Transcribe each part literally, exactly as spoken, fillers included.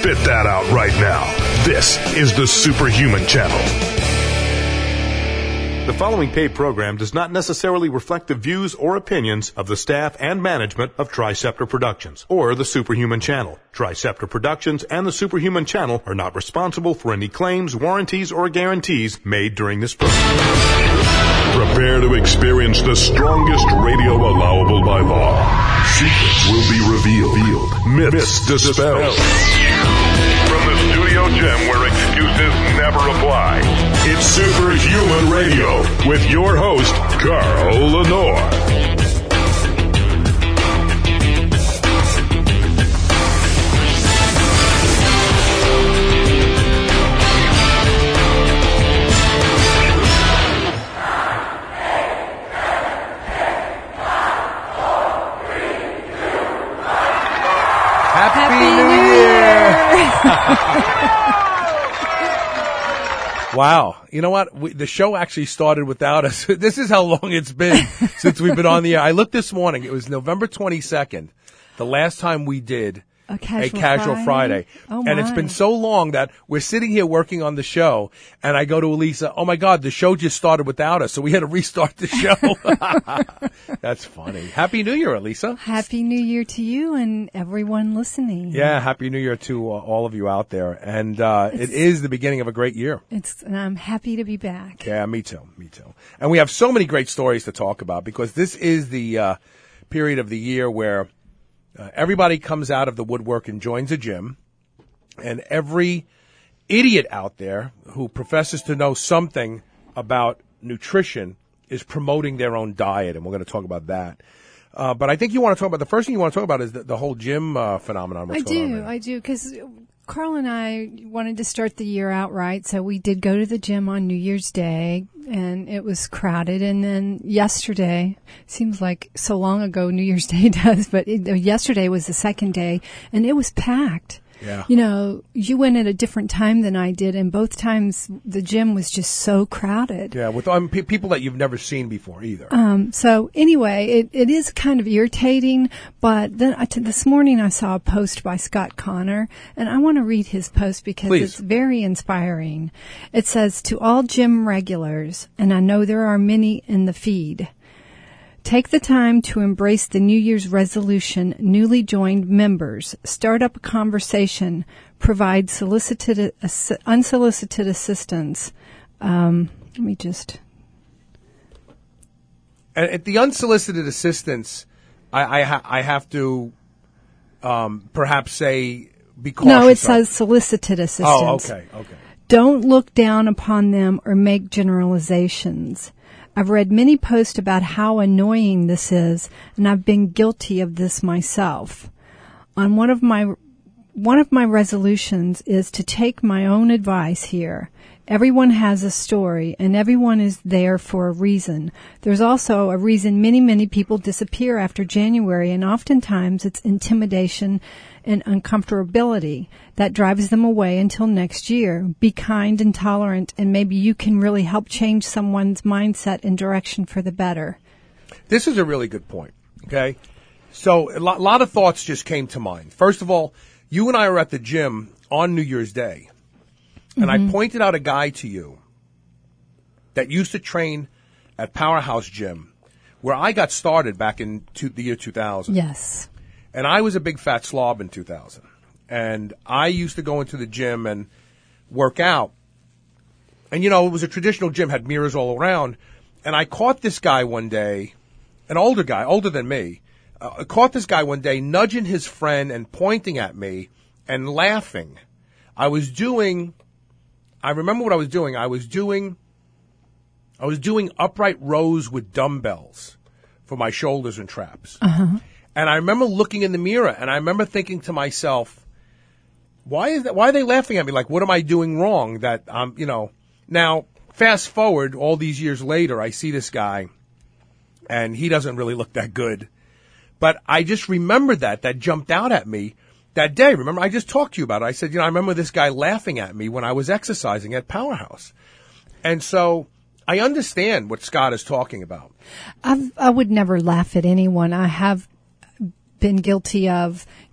Spit that out right now. This is the Superhuman Channel. The following paid program does not necessarily reflect the views or opinions of the staff and management of Triceptor Productions or the Superhuman Channel. Triceptor Productions and the Superhuman Channel are not responsible for any claims, warranties, or guarantees made during this program. Prepare to experience the strongest radio allowable by law. Secrets will be revealed. Myths dispelled. From the studio gym where excuses never apply, it's Superhuman Radio with your host, Carl Lenore. Wow. You know what? We, the show actually started without us. This is how long it's been since we've been on the air. I looked this morning. It was November twenty-second, the last time we did a Casual, a casual Friday. Friday. Oh, and it's been so long that we're sitting here working on the show, and I go to Elisa, oh, my God, the show just started without us, so we had to restart the show. That's funny. Happy New Year, Elisa. Happy New Year to you and everyone listening. Yeah, Happy New Year to uh, all of you out there. And uh, it is the beginning of a great year. It's, and I'm happy to be back. Yeah, me too, me too. And we have so many great stories to talk about because this is the uh, period of the year where Uh, everybody comes out of the woodwork and joins a gym, and every idiot out there who professes to know something about nutrition is promoting their own diet, and we're going to talk about that. Uh, but I think you want to talk about, the first thing you want to talk about is the, the whole gym uh, phenomenon. What's I going on do, there. I do, because Carl and I wanted to start the year out right, so we did go to the gym on New Year's Day, and it was crowded. And then yesterday, seems like so long ago New Year's Day does, but it, yesterday was the second day, and it was packed. Yeah. You know, you went at a different time than I did, and both times the gym was just so crowded. Yeah, with um, pe- people that you've never seen before either. Um, so anyway, it, it is kind of irritating, but then I t- this morning I saw a post by Scott Connor, and I want to read his post because Please. It's very inspiring. It says, to all gym regulars, and I know there are many in the feed, take the time to embrace the New Year's resolution newly joined members. Start up a conversation. Provide solicited, uh, unsolicited assistance. Um, let me just... And at the unsolicited assistance, I, I, ha- I have to um, perhaps say be cautious. No, it of. says solicited assistance. Oh, okay, okay. Don't look down upon them or make generalizations. I've read many posts about how annoying this is, and I've been guilty of this myself. On one of my one of my resolutions is to take my own advice here. Everyone has a story, and everyone is there for a reason. There's also a reason many, many people disappear after January, and oftentimes it's intimidation and uncomfortability that drives them away until next year. Be kind and tolerant, and maybe you can really help change someone's mindset and direction for the better. This is a really good point, okay? So a lot, lot of thoughts just came to mind. First of all, you and I were at the gym on New Year's Day, and mm-hmm. I pointed out a guy to you that used to train at Powerhouse Gym, where I got started back in two, the year two thousand. Yes. And I was a big fat slob in two thousand. And I used to go into the gym and work out. And, you know, it was a traditional gym, had mirrors all around. And I caught this guy one day, an older guy, older than me, uh, I caught this guy one day nudging his friend and pointing at me and laughing. I was doing, I remember what I was doing. I was doing, I was doing upright rows with dumbbells for my shoulders and traps. Uh-huh. And I remember looking in the mirror, and I remember thinking to myself, why is that? Why are they laughing at me? Like, what am I doing wrong? That I'm, you know. Now, fast forward all these years later, I see this guy, and he doesn't really look that good. But I just remembered that. That jumped out at me that day. Remember, I just talked to you about it. I said, you know, I remember this guy laughing at me when I was exercising at Powerhouse. And so I understand what Scott is talking about. I've, I would never laugh at anyone. I have been guilty of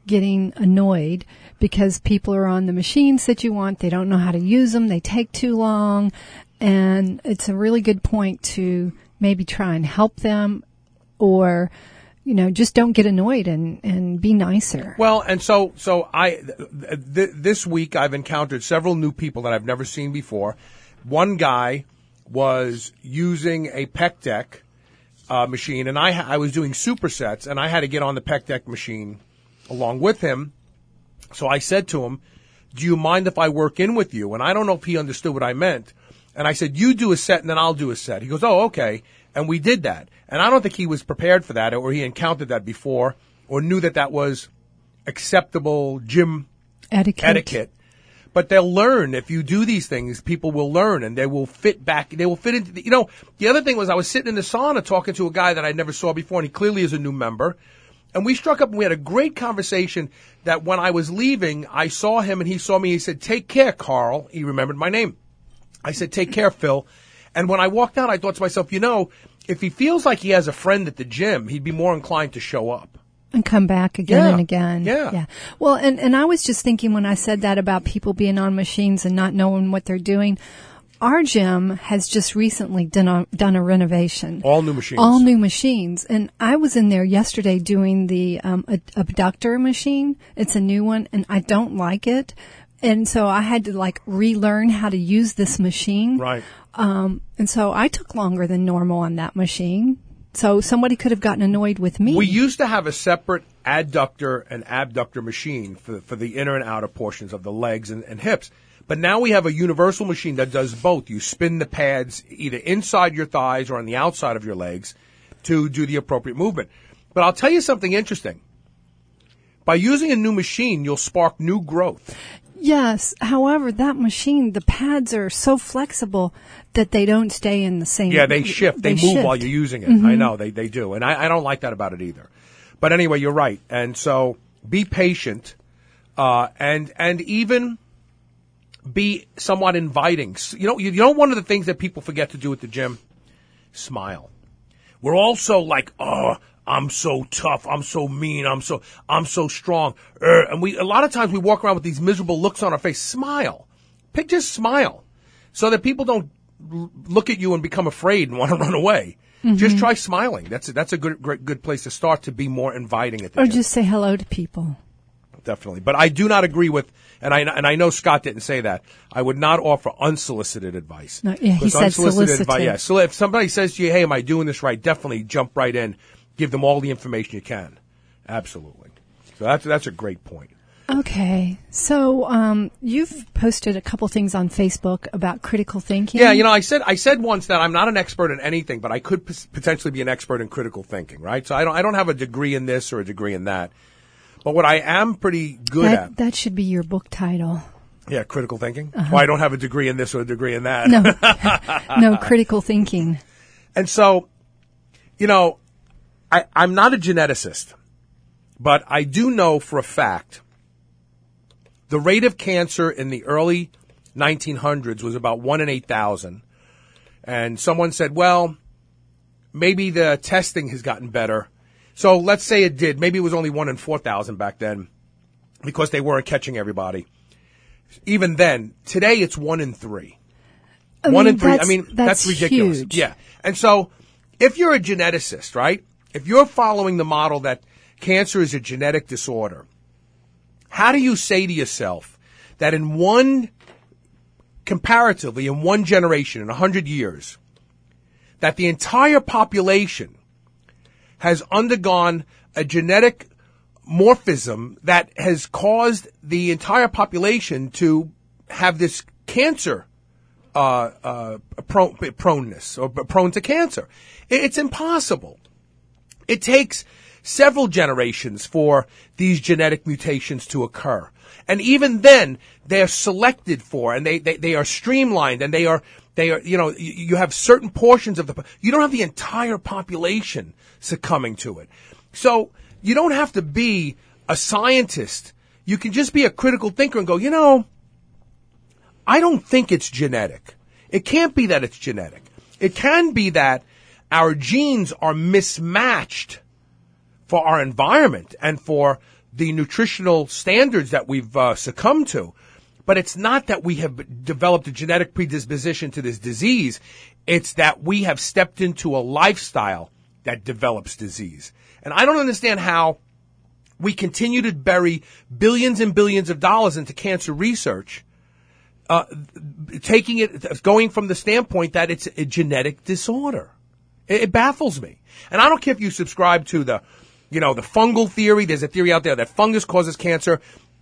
getting annoyed because people are on the machines that you want. They don't know how to use them. They take too long. And it's a really good point to maybe try and help them, or, you know, just don't get annoyed and, and be nicer. Well, and so, so I, th- th- this week I've encountered several new people that I've never seen before. One guy was using a Pec Deck uh, machine, and I, I was doing supersets, and I had to get on the Pec Deck machine along with him. So I said to him, do you mind if I work in with you? And I don't know if he understood what I meant. And I said, you do a set and then I'll do a set. He goes, oh, okay. And we did that. And I don't think he was prepared for that, or he encountered that before, or knew that that was acceptable gym etiquette. etiquette. But they'll learn. If you do these things, people will learn, and they will fit back. They will fit into the, you know, the other thing was I was sitting in the sauna talking to a guy that I never saw before, and he clearly is a new member. And we struck up and we had a great conversation that when I was leaving, I saw him and he saw me. He said, take care, Carl. He remembered my name. I said, take care, Phil. And when I walked out, I thought to myself, you know, if he feels like he has a friend at the gym, he'd be more inclined to show up. And come back again Yeah. and again. Yeah. Yeah. Well, and, and I was just thinking when I said that about people being on machines and not knowing what they're doing, our gym has just recently done a, done a renovation. All new machines. All new machines. And I was in there yesterday doing the um, ad- abductor machine. It's a new one, and I don't like it. And so I had to like relearn how to use this machine. Right. Um, and so I took longer than normal on that machine. So somebody could have gotten annoyed with me. We used to have a separate adductor and abductor machine for, for the inner and outer portions of the legs and, and hips. But now we have a universal machine that does both. You spin the pads either inside your thighs or on the outside of your legs to do the appropriate movement. But I'll tell you something interesting. By using a new machine, you'll spark new growth. Yes. However, that machine, the pads are so flexible that they don't stay in the same. Yeah, they shift. They, they move shift. while you're using it. Mm-hmm. I know, they, they do. And I, I don't like that about it either. But anyway, you're right. And so be patient, uh, and, and even be somewhat inviting. You know, you know, one of the things that people forget to do at the gym? Smile. We're all so like, oh, I'm so tough. I'm so mean. I'm so, I'm so strong. Er, and we, a lot of times we walk around with these miserable looks on our face. Smile. Pick, just smile so that people don't l- look at you and become afraid and want to run away. Mm-hmm. Just try smiling. That's a, that's a good, great, good place to start to be more inviting at the Or gym. just say hello to people. Definitely. But I do not agree with, and I, and I know Scott didn't say that, I would not offer unsolicited advice. No, yeah, he Because said unsolicited solicited. advice, yeah. So if somebody says to you, hey, am I doing this right? Definitely jump right in. Give them all the information you can. Absolutely. So that's, that's a great point. Okay. So, um, you've posted a couple things on Facebook about critical thinking. Yeah, you know, I said I said once that I'm not an expert in anything, but I could p- potentially be an expert in critical thinking, right? So I don't I don't have a degree in this or a degree in that. But what I am pretty good that, at. That should be your book title. Yeah, critical thinking. Uh-huh. Well, I don't have a degree in this or a degree in that. No, no, critical thinking. And so, you know, I, I'm not a geneticist, but I do know for a fact the rate of cancer in the early nineteen hundreds was about one in eight thousand. And someone said, well, maybe the testing has gotten better. So let's say it did. Maybe it was only one in four thousand back then because they weren't catching everybody. Even then, today it's one in three. I one mean, in three. that's, I mean, that's, that's ridiculous. Huge. Yeah. And so if you're a geneticist, right, if you're following the model that cancer is a genetic disorder, how do you say to yourself that in one, comparatively, in one generation, in a hundred years, that the entire population has undergone a genetic morphism that has caused the entire population to have this cancer uh, uh, prone, proneness or prone to cancer? It's impossible. It takes several generations for these genetic mutations to occur. And even then, they're selected for, and they, they, they are streamlined, and they are, they are, you know, you, you have certain portions of the, you don't have the entire population succumbing to it. So, you don't have to be a scientist. You can just be a critical thinker and go, you know, I don't think it's genetic. It can't be that it's genetic. It can be that our genes are mismatched for our environment and for the nutritional standards that we've uh, succumbed to. But it's not that we have developed a genetic predisposition to this disease. It's that we have stepped into a lifestyle that develops disease. And I don't understand how we continue to bury billions and billions of dollars into cancer research, uh, taking it, going from the standpoint that it's a genetic disorder. It, it baffles me. And I don't care if you subscribe to the, you know, the fungal theory. There's a theory out there that fungus causes cancer.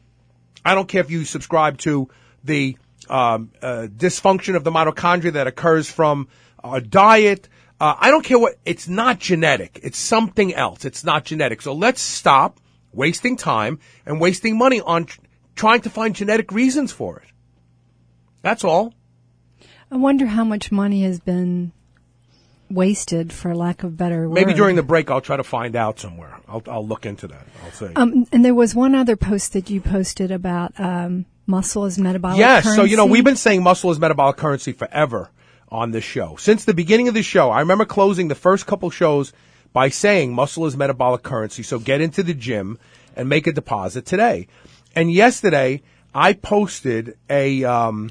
I don't care if you subscribe to the um, uh, dysfunction of the mitochondria that occurs from our diet. Uh, I don't care what. It's not genetic. It's something else. It's not genetic. So let's stop wasting time and wasting money on tr- trying to find genetic reasons for it. That's all. I wonder how much money has been wasted, for lack of better word. Maybe during the break I'll try to find out somewhere. I'll, I'll look into that. I'll say. Um, and there was one other post that you posted about um, muscle as metabolic yes, currency. so, you know, we've been saying muscle is metabolic currency forever on this show. Since the beginning of the show, I remember closing the first couple shows by saying muscle is metabolic currency, so get into the gym and make a deposit today. And yesterday, I posted a um,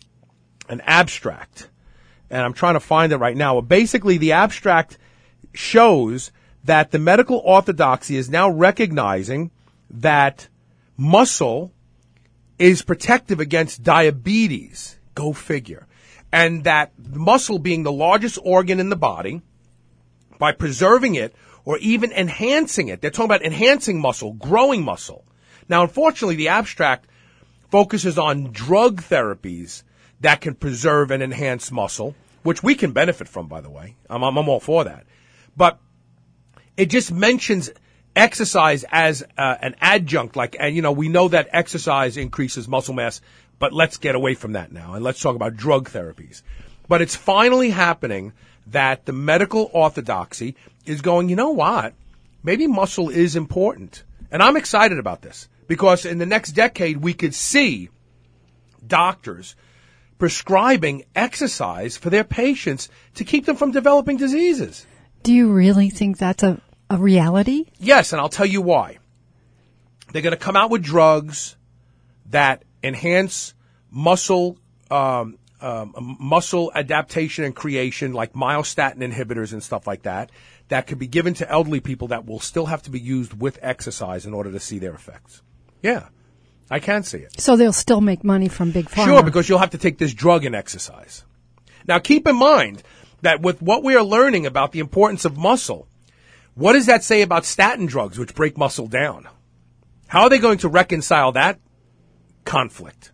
an abstract. And I'm trying to find it right now. Basically, the abstract shows that the medical orthodoxy is now recognizing that muscle is protective against diabetes. Go figure. And that muscle being the largest organ in the body, by preserving it or even enhancing it, they're talking about enhancing muscle, growing muscle. Now, unfortunately, the abstract focuses on drug therapies that can preserve and enhance muscle, which we can benefit from, by the way. I'm, I'm, I'm all for that. But it just mentions exercise as uh, an adjunct. Like, and you know, we know that exercise increases muscle mass, but let's get away from that now and let's talk about drug therapies. But it's finally happening that the medical orthodoxy is going, you know what? Maybe muscle is important. And I'm excited about this because in the next decade, we could see doctors prescribing exercise for their patients to keep them from developing diseases. Do you really think that's a, a reality? Yes, and I'll tell you why. They're going to come out with drugs that enhance muscle um, um, muscle adaptation and creation, like myostatin inhibitors and stuff like that, that could be given to elderly people that will still have to be used with exercise in order to see their effects. Yeah. I can see it. So they'll still make money from Big Pharma. Sure, because you'll have to take this drug and exercise. Now, keep in mind that with what we are learning about the importance of muscle, what does that say about statin drugs, which break muscle down? How are they going to reconcile that conflict?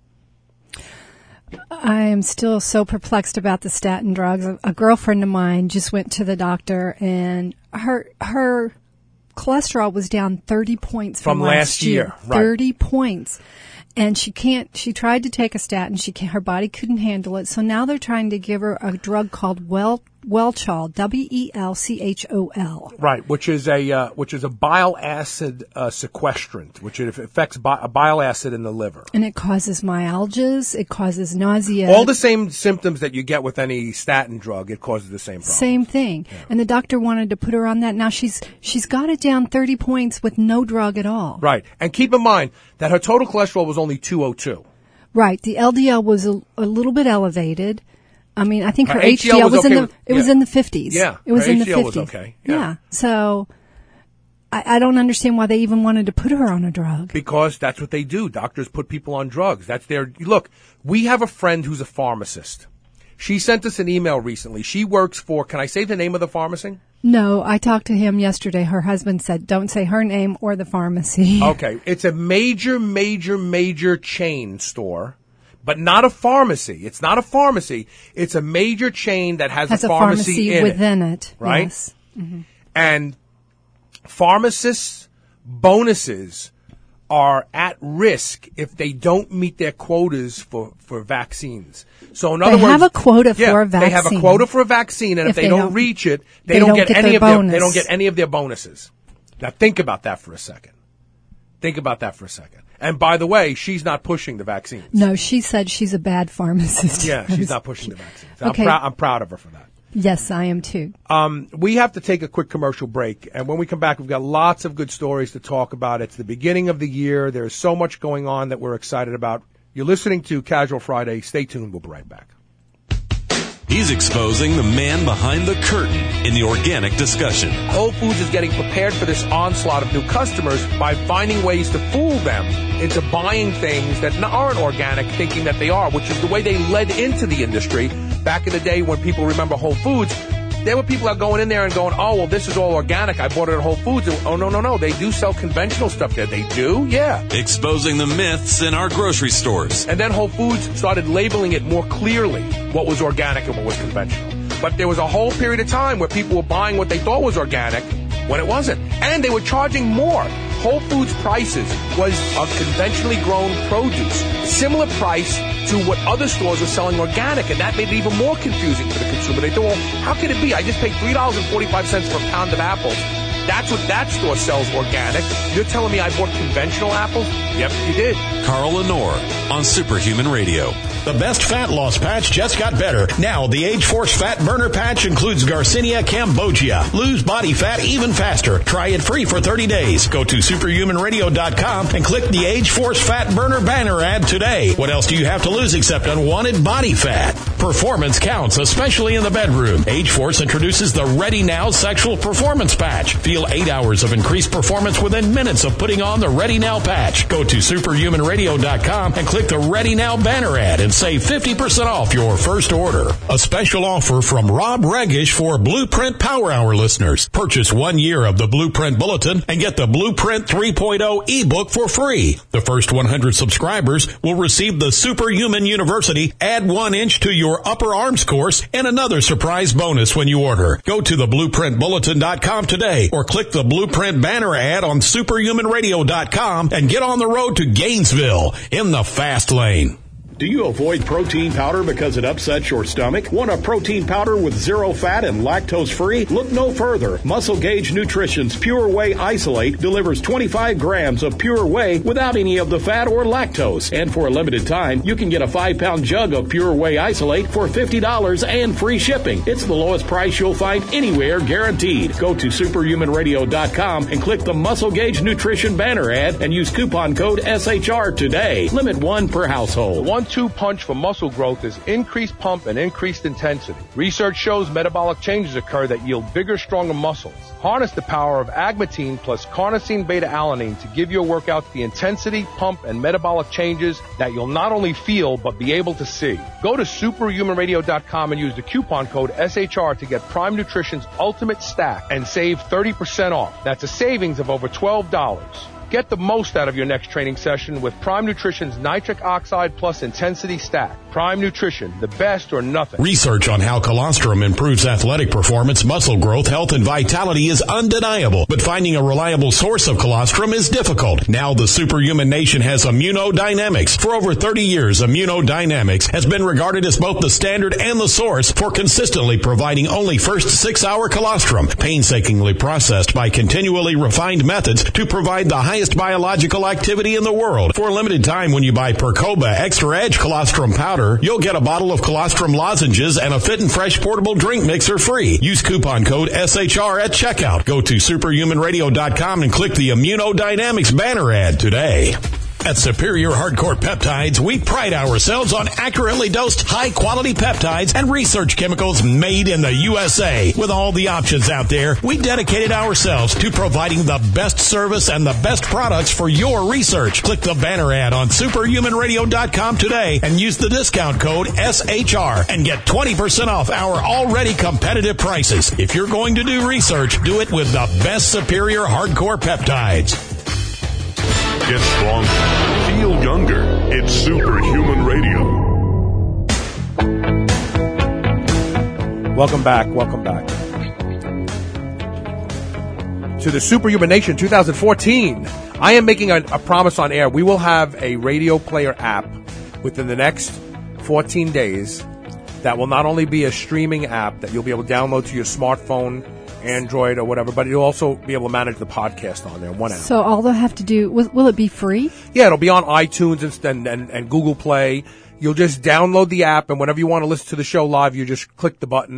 I am still so perplexed about the statin drugs. A, a girlfriend of mine just went to the doctor, and her her cholesterol was down thirty points from, from last, last year. year. Right. thirty points. And she can't, she tried to take a statin. She can't, her body couldn't handle it. So now they're trying to give her a drug called Wel, Welchol, W E L C H O L. Right, which is a, uh, which is a bile acid, uh, sequestrant, which it affects bi- bile acid in the liver. And it causes myalgias. It causes nausea. All the same symptoms that you get with any statin drug, it causes the same problem. Same thing. Yeah. And the doctor wanted to put her on that. Now she's, she's got it down thirty points with no drug at all. Right. And keep in mind that her total cholesterol was only two oh two. Right. The L D L was a, a little bit elevated. I mean, I think her, her H D L, H D L was, was okay in the with, it yeah. was in the fifties. Yeah, it was her in H D L the fifties. Was okay. Yeah. yeah. So I, I don't understand why they even wanted to put her on a drug. Because that's what they do. Doctors put people on drugs. That's their look. We have a friend who's a pharmacist. She sent us an email recently. She works for. Can I say the name of the pharmacy? No, I talked to him yesterday. Her husband said, "Don't say her name or the pharmacy." Okay, it's a major, major, major chain store. But not a pharmacy. It's not a pharmacy. It's a major chain that has, has a, a pharmacy, pharmacy in within it. it. Right? Yes. Mm-hmm. And pharmacists' bonuses are at risk if they don't meet their quotas for, for vaccines. So in other they words, have a quota yeah, for a vaccine. They have a quota for a vaccine, and if, if they, they don't, don't reach it, they, they don't, don't get, get any their of their bonus. they don't get any of their bonuses. Now think about that for a second. Think about that for a second. And by the way, she's not pushing the vaccines. No, she said she's a bad pharmacist. Yeah, she's not pushing the vaccines. Okay. I'm, prou- I'm proud of her for that. Yes, I am too. Um, we have to take a quick commercial break, and when we come back, we've got lots of good stories to talk about. It's the beginning of the year. There's so much going on that we're excited about. You're listening to Casual Friday. Stay tuned. We'll be right back. He's exposing the man behind the curtain in the organic discussion. Whole Foods is getting prepared for this onslaught of new customers by finding ways to fool them into buying things that aren't organic, thinking that they are, which is the way they led into the industry. Back in the day when people remember Whole Foods, there were people out going in there and going, oh, well, this is all organic. I bought it at Whole Foods. And, oh, no, no, no. They do sell conventional stuff there. They do? Yeah. Exposing the myths in our grocery stores. And then Whole Foods started labeling it more clearly, what was organic and what was conventional. But there was a whole period of time where people were buying what they thought was organic when it wasn't. And they were charging more. Whole Foods prices was of conventionally grown produce, similar price to what other stores were selling organic, and that made it even more confusing for the consumer. They thought, well, how can it be? I just paid three dollars and forty-five cents for a pound of apples. That's what that store sells organic. You're telling me I bought conventional apples? Yep, you did. Carl Lenore on Superhuman Radio. The best fat loss patch just got better. Now, the Age Force Fat Burner Patch includes Garcinia cambogia. Lose body fat even faster. Try it free for thirty days. Go to superhuman radio dot com and click the Age Force Fat Burner banner ad today. What else do you have to lose except unwanted body fat? Performance counts, especially in the bedroom. Age Force introduces the Ready Now Sexual Performance Patch. Feel eight hours of increased performance within minutes of putting on the Ready Now patch. Go to superhuman radio dot com and click the Ready Now banner ad and save fifty percent off your first order. A special offer from Rob Regish for Blueprint Power Hour listeners. Purchase one year of the Blueprint Bulletin and get the Blueprint three point oh ebook for free. The first one hundred subscribers will receive the Superhuman University Add One Inch to Your Upper Arms course and another surprise bonus when you order. Go to the blueprint bulletin dot com today or click the Blueprint banner ad on superhuman radio dot com and get on the road to Gainesville in the fast lane. Do you avoid protein powder because it upsets your stomach? Want a protein powder with zero fat and lactose free? Look no further. Muscle Gauge Nutrition's Pure Whey Isolate delivers twenty-five grams of Pure Whey without any of the fat or lactose. And for a limited time, you can get a five pound jug of Pure Whey Isolate for fifty dollars and free shipping. It's the lowest price you'll find anywhere, guaranteed. Go to superhuman radio dot com and click the Muscle Gauge Nutrition banner ad and use coupon code S H R today. Limit one per household. One two punch for muscle growth is increased pump and increased intensity. Research shows metabolic changes occur that yield bigger, stronger muscles. Harness the power of agmatine plus carnosine beta-alanine to give your workout the intensity, pump, and metabolic changes that you'll not only feel, but be able to see. Go to superhuman radio dot com and use the coupon code S H R to get Prime Nutrition's Ultimate Stack and save thirty percent off. That's a savings of over twelve dollars. Get the most out of your next training session with Prime Nutrition's Nitric Oxide Plus Intensity Stack. Prime Nutrition, the best or nothing. Research on how colostrum improves athletic performance, muscle growth, health, and vitality is undeniable, but finding a reliable source of colostrum is difficult. Now the Superhuman Nation has Immunodynamics. For over thirty years, Immunodynamics has been regarded as both the standard and the source for consistently providing only first six-hour colostrum, painstakingly processed by continually refined methods to provide the highest biological activity in the world. For a limited time, when you buy Percoba Extra Edge Colostrum Powder, you'll get a bottle of colostrum lozenges and a Fit and Fresh portable drink mixer free. Use coupon code S H R at checkout. Go to superhuman radio dot com and click the Immunodynamics banner ad today. At Superior Hardcore Peptides, we pride ourselves on accurately dosed, high-quality peptides and research chemicals made in the U S A. With all the options out there, we dedicated ourselves to providing the best service and the best products for your research. Click the banner ad on superhuman radio dot com today and use the discount code S H R and get twenty percent off our already competitive prices. If you're going to do research, do it with the best Superior Hardcore Peptides. Get stronger. Feel younger. It's Superhuman Radio. Welcome back. Welcome back to the Superhuman Nation twenty fourteen. I am making a, a promise on air. We will have a radio player app within the next fourteen days that will not only be a streaming app that you'll be able to download to your smartphone, Android or whatever, but you'll also be able to manage the podcast on there, one app. So all they'll have to do, will, will it be free? Yeah, it'll be on iTunes and, and, and Google Play. You'll just download the app, and whenever you want to listen to the show live, you just click the button,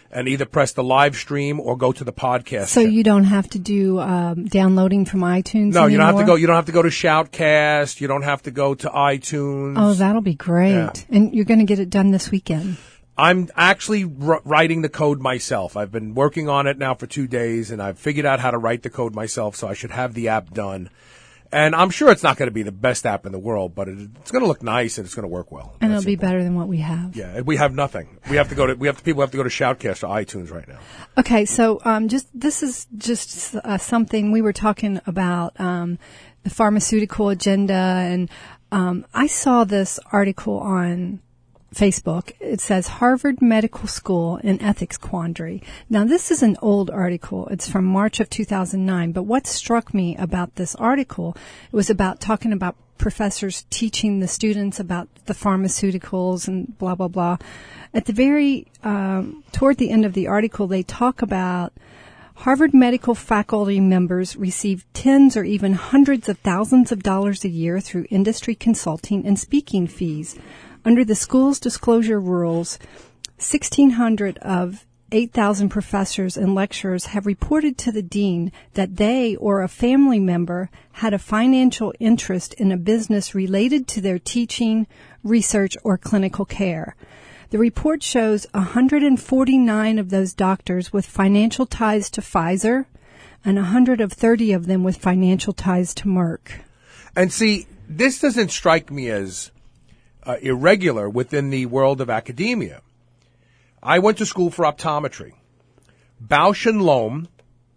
and either press the live stream or go to the podcast. So channel. you don't have to do um, downloading from iTunes No, anymore? you don't have to go. You don't have to go to Shoutcast. You don't have to go to iTunes. Oh, that'll be great. Yeah. And you're going to get it done this weekend. I'm actually r- writing the code myself. I've been working on it now for two days, and I've figured out how to write the code myself, so I should have the app done. And I'm sure it's not going to be the best app in the world, but it, it's going to look nice and it's going to work well. And That's it'll be simple. better than what we have. Yeah, we have nothing. We have to go to. We have to, people have to go to Shoutcast or iTunes right now. Okay, so um, just this is just uh, something we were talking about um, the pharmaceutical agenda, and um, I saw this article on Facebook. It says Harvard Medical School in Ethics Quandary. Now, this is an old article. It's from March of two thousand nine. But what struck me about this article, it was about talking about professors teaching the students about the pharmaceuticals and blah, blah, blah. At the very, um, toward the end of the article, they talk about Harvard medical faculty members receive tens or even hundreds of thousands of dollars a year through industry consulting and speaking fees. Under the school's disclosure rules, sixteen hundred of eight thousand professors and lecturers have reported to the dean that they or a family member had a financial interest in a business related to their teaching, research, or clinical care. The report shows one hundred forty-nine of those doctors with financial ties to Pfizer and one hundred thirty of them with financial ties to Merck. And see, this doesn't strike me as uh, irregular within the world of academia. I went to school for optometry. Bausch and Lomb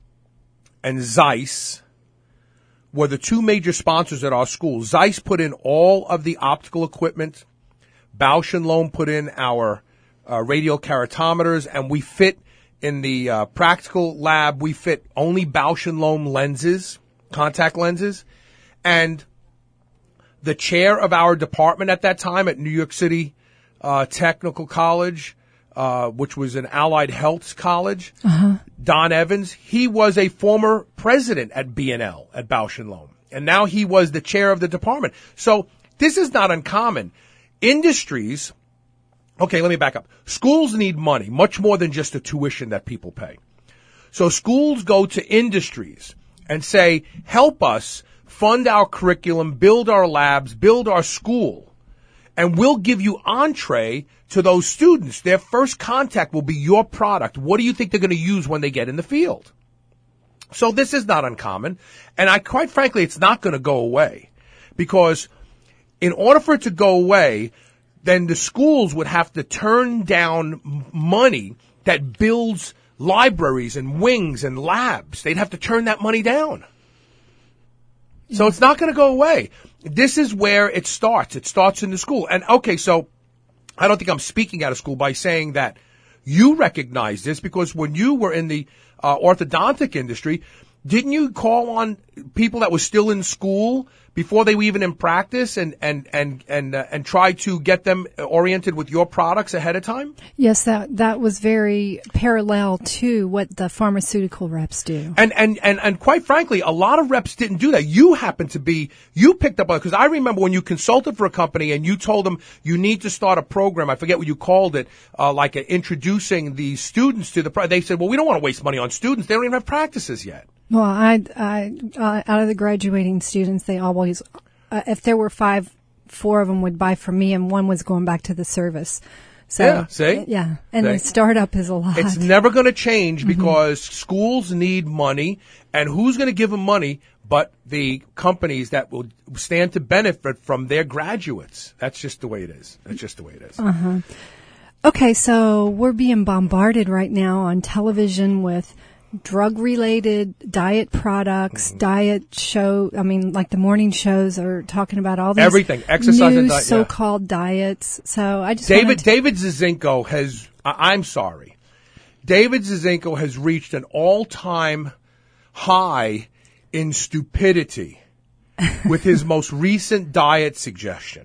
and Zeiss were the two major sponsors at our school. Zeiss put in all of the optical equipment. Bausch and Lomb put in our uh, radial keratometers, and we fit in the uh, practical lab, we fit only Bausch and Lomb lenses, contact lenses. And the chair of our department at that time at New York City uh, Technical College, uh, which was an allied health college, uh-huh. Don Evans, he was a former president at B and L, at Bausch and Lomb. And now he was the chair of the department. So this is not uncommon. Industries, okay, let me back up. Schools need money, much more than just the tuition that people pay. So schools go to industries and say, help us fund our curriculum, build our labs, build our school, and we'll give you entree to those students. Their first contact will be your product. What do you think they're going to use when they get in the field? So this is not uncommon, and I quite frankly, it's not going to go away, because in order for it to go away, then the schools would have to turn down money that builds libraries and wings and labs. They'd have to turn that money down. So it's not going to go away. This is where it starts. It starts in the school. And okay, so I don't think I'm speaking out of school by saying that you recognize this, because when you were in the uh, orthodontic industry, didn't you call on people that were still in school before they were even in practice and and and and uh, and try to get them oriented with your products ahead of time? Yes, that that was very parallel to what the pharmaceutical reps do. And and and and quite frankly, a lot of reps didn't do that. You happened to be you picked up on it, because I remember when you consulted for a company and you told them you need to start a program. I forget what you called it, uh, like uh, introducing the students to the. Pro- they said, "Well, we don't want to waste money on students. They don't even have practices yet." Well, I, I, uh, out of the graduating students, they always, uh, if there were five, four of them would buy from me, and one was going back to the service. So, yeah, see? Yeah, and see? the startup is a lot. It's never going to change, because mm-hmm. schools need money, and who's going to give them money but the companies that will stand to benefit from their graduates? That's just the way it is. That's just the way it is. Uh-huh. Okay, so we're being bombarded right now on television with drug-related diet products, mm-hmm. diet show. I mean, like the morning shows are talking about all these everything, exercise new and diet, so-called yeah. diets. So I just David to- David Zizinko has. I, I'm sorry, David Zizinko has reached an all-time high in stupidity with his most recent diet suggestion.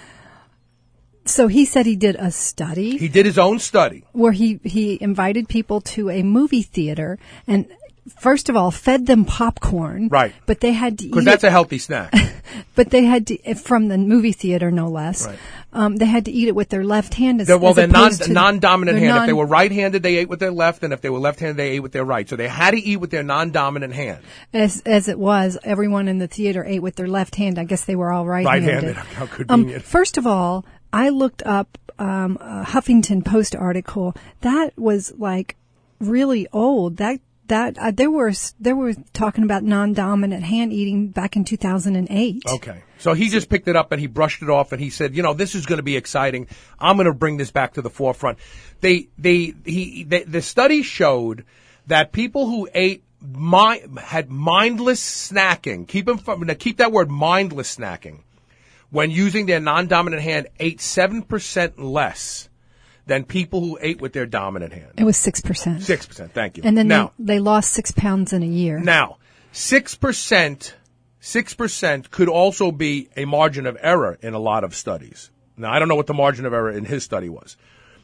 So he said he did a study. He did his own study. Where he, he invited people to a movie theater, and first of all, fed them popcorn. Right. But they had to eat Because that's it, a healthy snack. But they had to, from the movie theater, no less. Right. Um, they had to eat it with their left hand. As, They're, well, as they're non, opposed to non-dominant their hand. non- If they were right-handed, they ate with their left, and if they were left-handed, they ate with their right. So they had to eat with their non-dominant hand. As as it was, everyone in the theater ate with their left hand. I guess they were all right-handed. Right-handed. How convenient. Um, first of all, I looked up um, a Huffington Post article that was like really old. That that uh, there were there were talking about non-dominant hand eating back in two thousand eight. Okay. So he just picked it up and he brushed it off and he said, you know, this is going to be exciting. I'm going to bring this back to the forefront. They, they, he, they, the study showed that people who ate, mi- had mindless snacking, keep them from, now keep that word mindless snacking, when using their non-dominant hand, ate seven percent less than people who ate with their dominant hand. It was six percent. six percent, thank you. And then now, they, they lost six pounds in a year. Now, six percent, six percent could also be a margin of error in a lot of studies. Now, I don't know what the margin of error in his study was.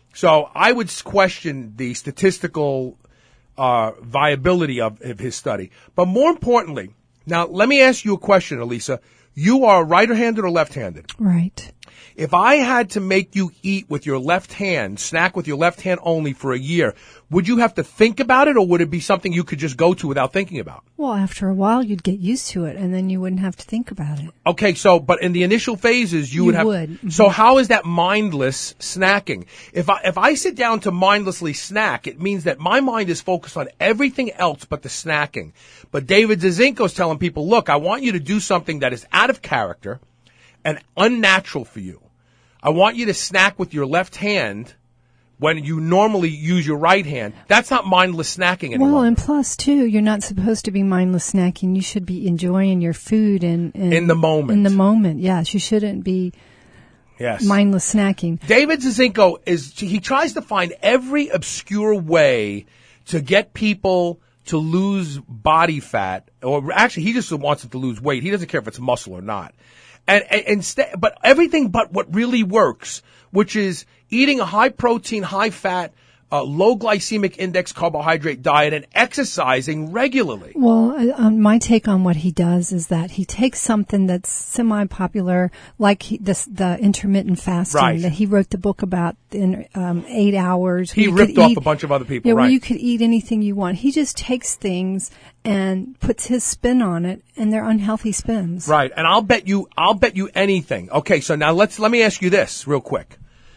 So I would question the statistical uh, viability of, of his study. But more importantly, now let me ask you a question, Elisa. You are right-handed or left-handed? Right. If I had to make you eat with your left hand, snack with your left hand only for a year, would you have to think about it, or would it be something you could just go to without thinking about? Well, after a while, you'd get used to it, and then you wouldn't have to think about it. Okay, so, but in the initial phases, you, You would have. would. Mm-hmm. So how is that mindless snacking? If I, if I sit down to mindlessly snack, it means that my mind is focused on everything else but the snacking. But David Zinczenko is telling people, look, I want you to do something that is out of character and unnatural for you. I want you to snack with your left hand when you normally use your right hand. That's not mindless snacking anymore. Well, and plus, too, you're not supposed to be mindless snacking. You should be enjoying your food and, and In the moment. In the moment, yes. You shouldn't be yes. mindless snacking. David Zinczenko is, he tries to find every obscure way to get people to lose body fat, or actually he just wants them to lose weight. He doesn't care if it's muscle or not. And, and instead, but everything but what really works, which is eating a high protein, high fat, uh, low glycemic index carbohydrate diet and exercising regularly. Well, uh, um, my take on what he does is that he takes something that's semi-popular, like he, this, the intermittent fasting Right. that he wrote the book about in um, eight hours. He where you ripped could off eat- a bunch of other people, Yeah, right. where you could eat anything you want. He just takes things and puts his spin on it, and they're unhealthy spins. Right, and I'll bet you, I'll bet you anything. Okay, so now let's let me ask you this real quick.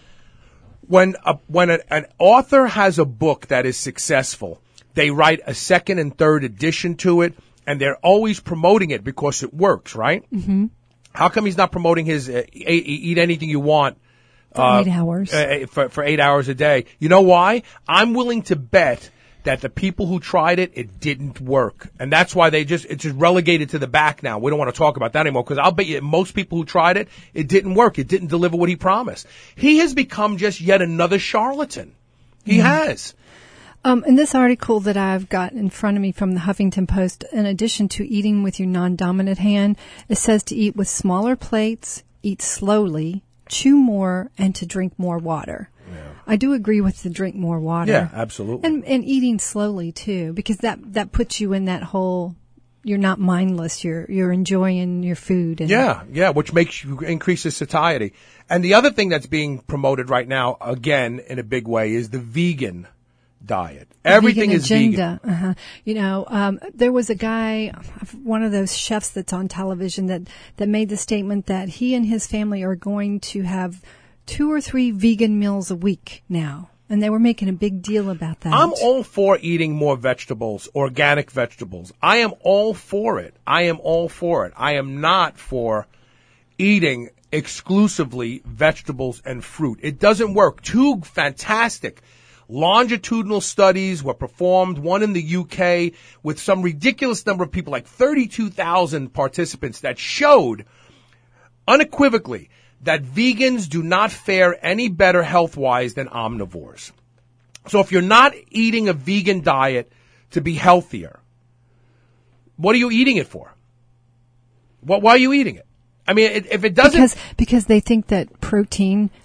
When a, when a, an author has a book that is successful, they write a second and third edition to it, and they're always promoting it because it works, right? Mm-hmm. How come he's not promoting his uh, eat, eat anything you want For uh, eight hours. uh, for, for eight hours a day? You know why? I'm willing to bet that the people who tried it, it didn't work. And that's why they just, it's just relegated to the back now. We don't want to talk about that anymore, because I'll bet you most people who tried it, it didn't work. It didn't deliver what he promised. He has become just yet another charlatan. He Mm-hmm. has. Um, in this article that I've got in front of me from the Huffington Post, in addition to eating with your non-dominant hand, it says to eat with smaller plates, eat slowly, chew more, and to drink more water. I do agree with the drink more water. Yeah, absolutely. And and eating slowly too, because that, that puts you in that whole, you're not mindless, you're you're enjoying your food. And Yeah, yeah, which makes you increases satiety. And the other thing that's being promoted right now, again, in a big way, is the vegan diet. Everything vegan is agenda. vegan. Uh-huh. You know, um, there was a guy, one of those chefs that's on television that, that made the statement that he and his family are going to have two or three vegan meals a week now. And they were making a big deal about that. I'm all for eating more vegetables, organic vegetables. I am all for it. I am all for it. I am not for eating exclusively vegetables and fruit. It doesn't work. Two fantastic longitudinal studies were performed, one in the U K with some ridiculous number of people, like thirty-two thousand participants, that showed unequivocally that vegans do not fare any better health-wise than omnivores. So if you're not eating a vegan diet to be healthier, what are you eating it for? What, why are you eating it? I mean, if it doesn't... Because, because they think that protein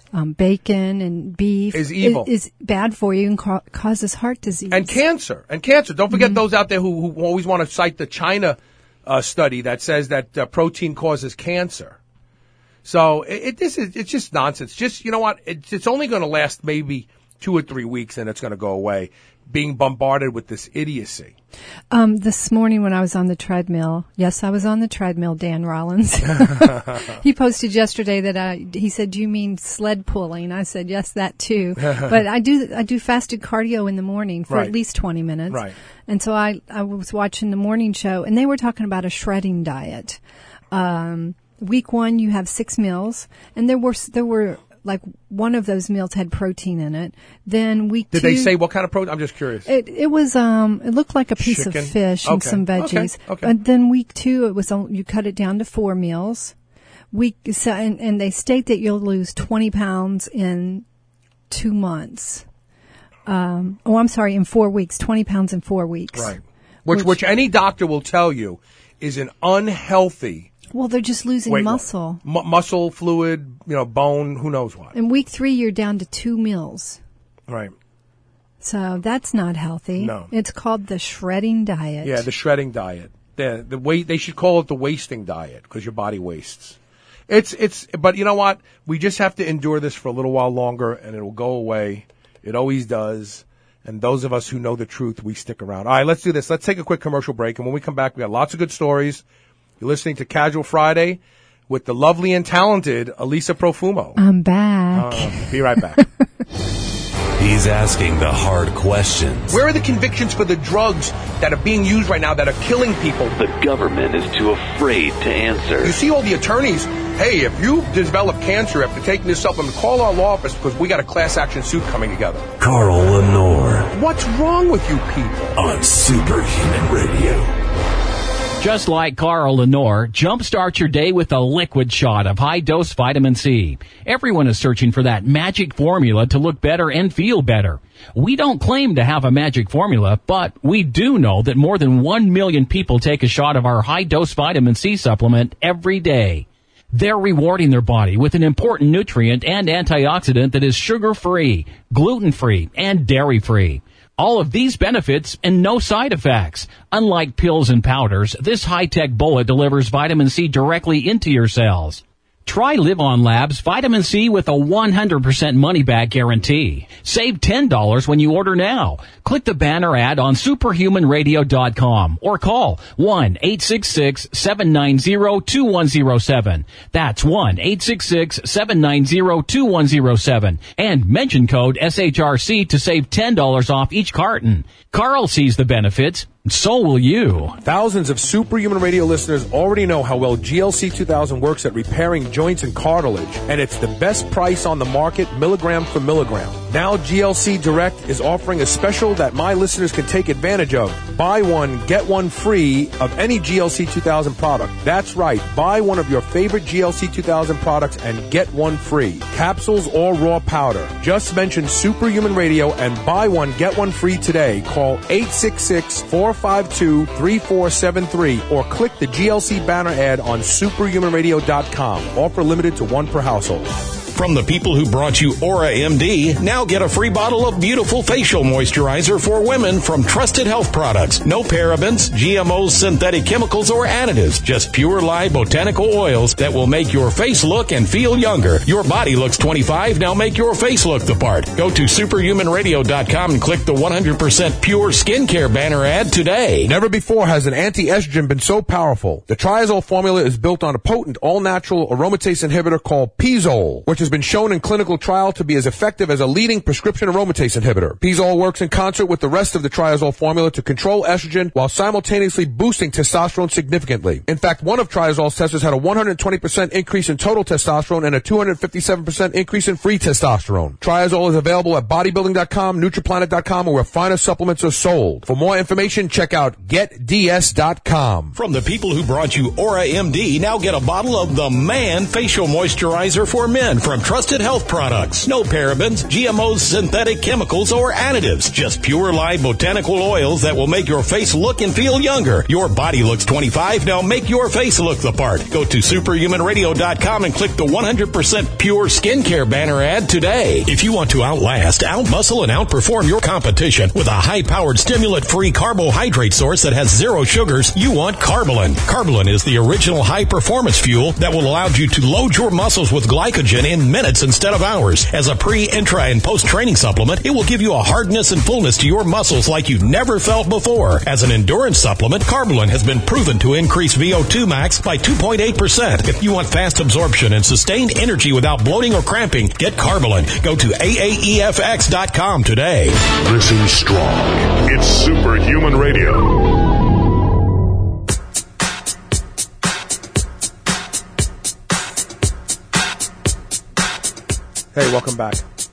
um, bacon and beef is evil. Is, is bad for you and ca- causes heart disease. And cancer. And cancer. Don't forget mm-hmm. those out there who, who always want to cite the China uh, study that says that uh, protein causes cancer. So it, it this is it's just nonsense. Just, you know what? It, it's only going to last maybe two or three weeks and it's going to go away. Being bombarded with this idiocy. Um, this morning when I was on the treadmill, yes, I was on the treadmill, Dan Rollins. He posted yesterday that I, he said, do you mean sled pulling? I said, yes, that too. But I do, I do fasted cardio in the morning for right. at least twenty minutes. Right. And so I, I was watching the morning show and they were talking about a shredding diet. Um, week one, you have six meals and there were, there were, like one of those meals had protein in it. Then week Did two. they say what kind of protein? I'm just curious. It, it was, um, it looked like a piece Chicken? of fish and Okay. some veggies. Okay. Okay. But then week two, it was, on- you cut it down to four meals. Week, so, and, and they state that you'll lose twenty pounds in two months. Um, oh, I'm sorry, in four weeks, twenty pounds in four weeks. Right. Which, Which- which any doctor will tell you is an unhealthy Well, they're just losing weight muscle. loss. M- muscle, fluid, you know, bone, who knows what. In week three, you're down to two meals. Right. So that's not healthy. No. It's called the shredding diet. Yeah, the shredding diet. The the way they should call it the wasting diet because your body wastes. It's it's but you know what? We just have to endure this for a little while longer and it'll go away. It always does. And those of us who know the truth, we stick around. All right, let's do this. Let's take a quick commercial break and when we come back, we got lots of good stories. You're listening to Casual Friday with the lovely and talented Elisa Profumo. I'm back. Uh, be right back. He's asking the hard questions. Where are the convictions for the drugs that are being used right now that are killing people? The government is too afraid to answer. You see all the attorneys, hey, if you develop cancer after taking this supplement, call our law office because we got a class action suit coming together. Carl Lenore What's wrong with you people? on Superhuman Radio. Just like Carl Lenore, jumpstart your day with a liquid shot of high-dose vitamin C. Everyone is searching for that magic formula to look better and feel better. We don't claim to have a magic formula, but we do know that more than one million people take a shot of our high-dose vitamin C supplement every day. They're rewarding their body with an important nutrient and antioxidant that is sugar-free, gluten-free, and dairy-free. All of these benefits and no side effects. Unlike pills and powders, this high-tech bullet delivers vitamin C directly into your cells. Try Live On Labs Vitamin C with a one hundred percent money-back guarantee. Save ten dollars when you order now. Click the banner ad on superhuman radio dot com or call one eight six six, seven nine zero, two one zero seven. That's one eight six six, seven nine zero, two one zero seven. And mention code S H R C to save ten dollars off each carton. Carl sees the benefits. So will you. Thousands of Superhuman Radio listeners already know how well G L C two thousand works at repairing joints and cartilage, and it's the best price on the market, milligram for milligram. Now G L C Direct is offering a special that my listeners can take advantage of. Buy one, get one free of any G L C two thousand product. That's right. Buy one of your favorite G L C two thousand products and get one free. Capsules or raw powder. Just mention Superhuman Radio and buy one, get one free today. Call eight six six, four five two, three four seven three or click the G L C banner ad on superhuman radio dot com. Offer limited to one per household. From the people who brought you Aura M D, now get a free bottle of beautiful facial moisturizer for women from Trusted Health Products. No parabens, G M Os, synthetic chemicals, or additives. Just pure live botanical oils that will make your face look and feel younger. Your body looks twenty-five, now make your face look the part. Go to superhuman radio dot com and click the one hundred percent pure skincare banner ad today. Never before has an anti-estrogen been so powerful. The Triazole formula is built on a potent all-natural aromatase inhibitor called Pizole, which is has been shown in clinical trial to be as effective as a leading prescription aromatase inhibitor. Pizole works in concert with the rest of the Triazole formula to control estrogen while simultaneously boosting testosterone significantly. In fact, one of Triazole's testers had a one hundred twenty percent increase in total testosterone and a two hundred fifty-seven percent increase in free testosterone. Triazole is available at bodybuilding dot com, nutriplanet dot com, or where finer supplements are sold. For more information, check out get d s dot com. From the people who brought you Aura M D, now get a bottle of the Man Facial Moisturizer for Men from from trusted health products. No parabens, G M Os, synthetic chemicals, or additives. Just pure live botanical oils that will make your face look and feel younger. Your body looks twenty-five. Now make your face look the part. Go to superhuman radio dot com and click the one hundred percent pure skincare banner ad today. If you want to outlast, outmuscle, and outperform your competition with a high-powered stimulant-free carbohydrate source that has zero sugars, you want Carbolin. Carbolin is the original high-performance fuel that will allow you to load your muscles with glycogen in minutes instead of hours. As a pre, intra, and post-training supplement, it will give you a hardness and fullness to your muscles like you've never felt before. As an endurance supplement, Carbolin has been proven to increase V O two max by two point eight percent. If you want fast absorption and sustained energy without bloating or cramping, get Carbolin. Go to A A E F X dot com today. Listen strong. It's Superhuman Radio. Hey, welcome back.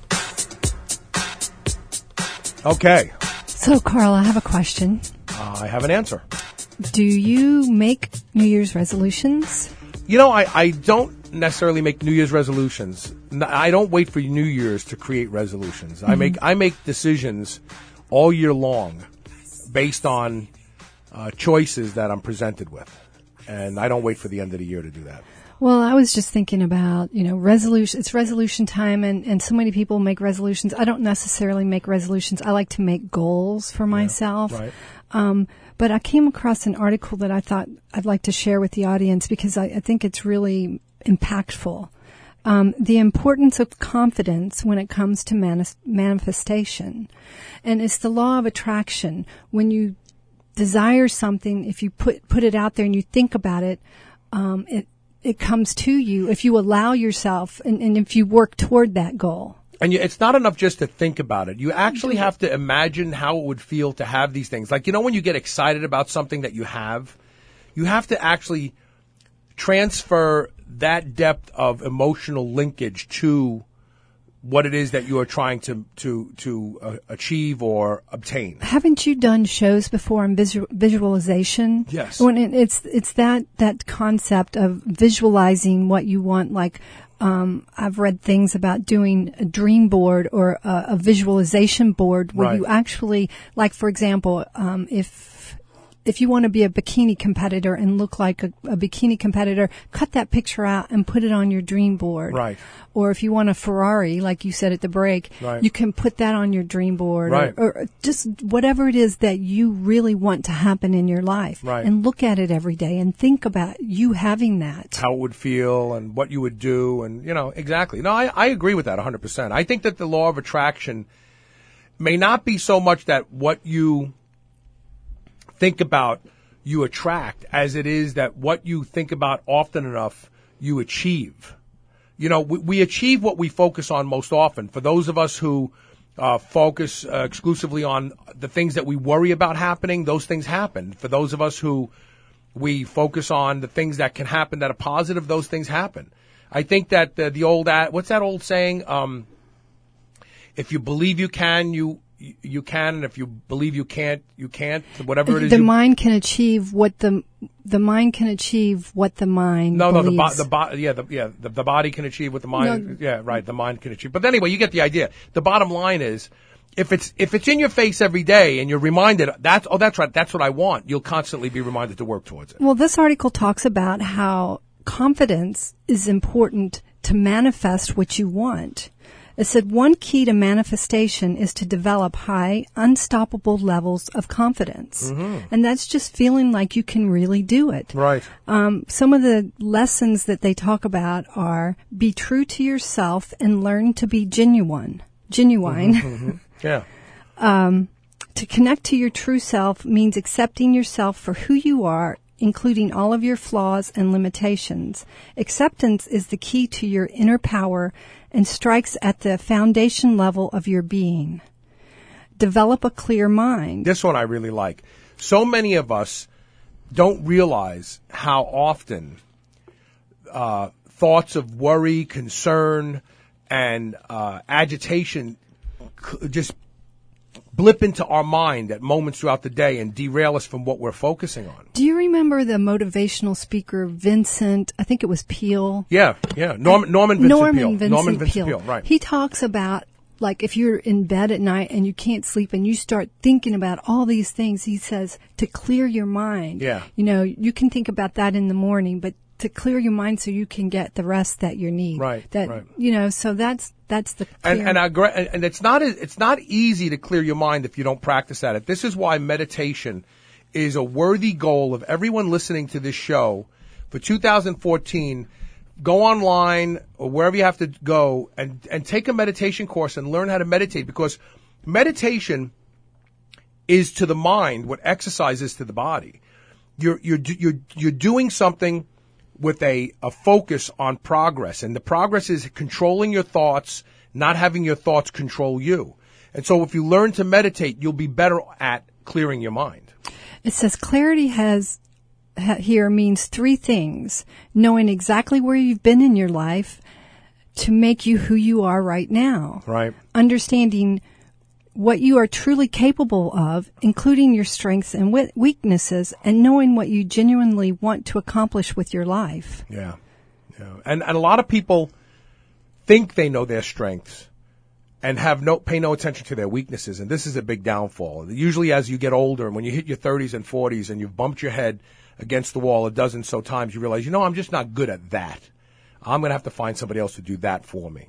Okay. So, Carl, I have a question. Uh, I have an answer. Do you make New Year's resolutions? You know, I, I don't necessarily make New Year's resolutions. I don't wait for New Year's to create resolutions. Mm-hmm. I make I make decisions all year long based on uh, choices that I'm presented with. And I don't wait for the end of the year to do that. Well, I was just thinking about, you know, resolution. It's resolution time, and, and so many people make resolutions. I don't necessarily make resolutions. I like to make goals for myself. Yeah, right. Um, but I came across an article that I thought I'd like to share with the audience because I, I think it's really impactful. Um, the importance of confidence when it comes to manis- manifestation. And it's the law of attraction. When you desire something, if you put, put it out there and you think about it, um, it, it comes to you if you allow yourself and, and if you work toward that goal. And you, it's not enough just to think about it. You actually have to imagine how it would feel to have these things. Like, you know, when you get excited about something that you have, you have to actually transfer that depth of emotional linkage to what it is that you are trying to to to uh, achieve or obtain. Haven't you done shows before on visual, visualization? Yes. When it, it's it's that that concept of visualizing what you want. Like um, I've read things about doing a dream board or a, a visualization board where Right. you actually, like for example, um, if if you want to be a bikini competitor and look like a, a bikini competitor, cut that picture out and put it on your dream board. Right. Or if you want a Ferrari, like you said at the break, Right. you can put that on your dream board. Right. Or, or just whatever it is that you really want to happen in your life. Right. And look at it every day and think about you having that. How it would feel and what you would do and, you know, exactly. No, I, I agree with that one hundred percent. I think that the law of attraction may not be so much that what you think about you attract as it is that what you think about often enough you achieve. You know, we, we achieve what we focus on most often. For those of us who uh, focus uh, exclusively on the things that we worry about happening, those things happen. For those of us who we focus on the things that can happen that are positive, those things happen. I think that the, the old, ad, what's that old saying? Um, if you believe you can, you you can, and if you believe you can't, you can't. Whatever it is, the you, mind can achieve what the the mind can achieve what the mind no, believes. no, the bo- the bo- yeah, the yeah, the, the body can achieve what the mind, No. yeah, right, the mind can achieve. But anyway, you get the idea. The bottom line is, if it's if it's in your face every day and you're reminded, that's oh, that's right, that's what I want. You'll constantly be reminded to work towards it. Well, this article talks about how confidence is important to manifest what you want. It said one key to manifestation is to develop high, unstoppable levels of confidence. Mm-hmm. And that's just feeling like you can really do it. Right. Um, some of the lessons that they talk about are be true to yourself and learn to be genuine. Genuine. Mm-hmm, mm-hmm. Yeah. um, to connect to your true self means accepting yourself for who you are, including all of your flaws and limitations. Acceptance is the key to your inner power and strikes at the foundation level of your being. Develop a clear mind. This one I really like. So many of us don't realize how often uh, thoughts of worry, concern, and uh, agitation c- just blip into our mind at moments throughout the day and derail us from what we're focusing on. Do you remember the motivational speaker Vincent, I think it was Peale? Yeah, yeah. Norman, Norman Vincent Norman Peale. Vincent Norman Vincent Peale. Peale, right. He talks about, like, if you're in bed at night and you can't sleep and you start thinking about all these things, he says, to clear your mind. Yeah. You know, you can think about that in the morning, but to clear your mind so you can get the rest that you need. Right, That, right. you know, so that's, that's the And clear- and, I, gra- and it's not it's not easy to clear your mind if you don't practice at it. This is why meditation is a worthy goal of everyone listening to this show for two thousand fourteen. Go online or wherever you have to go and and take a meditation course and learn how to meditate, because meditation is to the mind what exercise is to the body. You're you're you're you're doing something with a, a focus on progress. And the progress is controlling your thoughts, not having your thoughts control you. And so if you learn to meditate, you'll be better at clearing your mind. It says clarity has ha, here means three things: knowing exactly where you've been in your life to make you who you are right now. Right. Understanding what you are truly capable of, including your strengths and we- weaknesses, and knowing what you genuinely want to accomplish with your life. Yeah. Yeah. And, and a lot of people think they know their strengths and have no, pay no attention to their weaknesses. And this is a big downfall. Usually as you get older and when you hit your thirties and forties and you've bumped your head against the wall a dozen so times, you realize, you know, I'm just not good at that. I'm going to have to find somebody else to do that for me.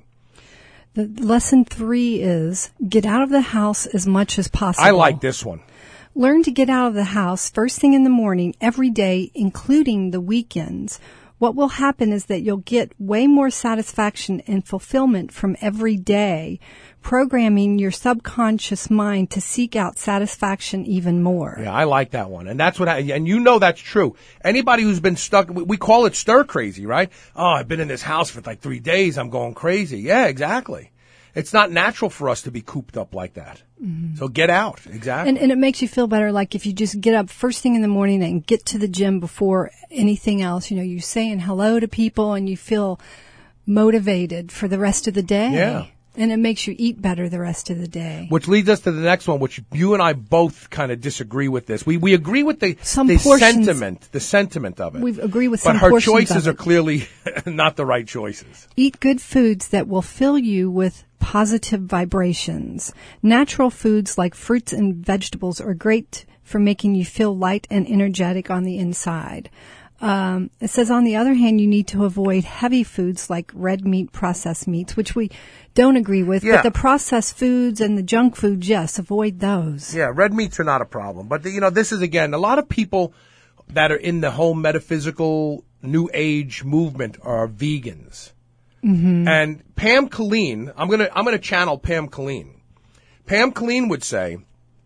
The lesson three is get out of the house as much as possible. I like this one. Learn to get out of the house first thing in the morning every day, including the weekends. What will happen is that you'll get way more satisfaction and fulfillment from every day, programming your subconscious mind to seek out satisfaction even more. Yeah, I like that one. And that's what, I, and you know that's true. Anybody who's been stuck, we, we call it stir crazy, right? Oh, I've been in this house for like three days. I'm going crazy. Yeah, exactly. It's not natural for us to be cooped up like that. Mm-hmm. So get out. Exactly. And, and it makes you feel better. Like if you just get up first thing in the morning and get to the gym before anything else, you know, you're saying hello to people and you feel motivated for the rest of the day. Yeah. And it makes you eat better the rest of the day. Which leads us to the next one, which you and I both kind of disagree with this. We we agree with the, Some the portions- sentiment, the sentiment of it. We agree with but some her portions choices of are it. clearly not the right choices. Eat good foods that will fill you with positive vibrations. Natural foods like fruits and vegetables are great for making you feel light and energetic on the inside. Um, it says, on the other hand, you need to avoid heavy foods like red meat, processed meats, which we don't agree with. Yeah. But the processed foods and the junk foods, yes, avoid those. Yeah, red meats are not a problem. But, you know, this is, again, a lot of people that are in the whole metaphysical New Age movement are vegans. Mm-hmm. And Pam Colleen, I'm gonna I'm gonna channel Pam Colleen. Pam Colleen would say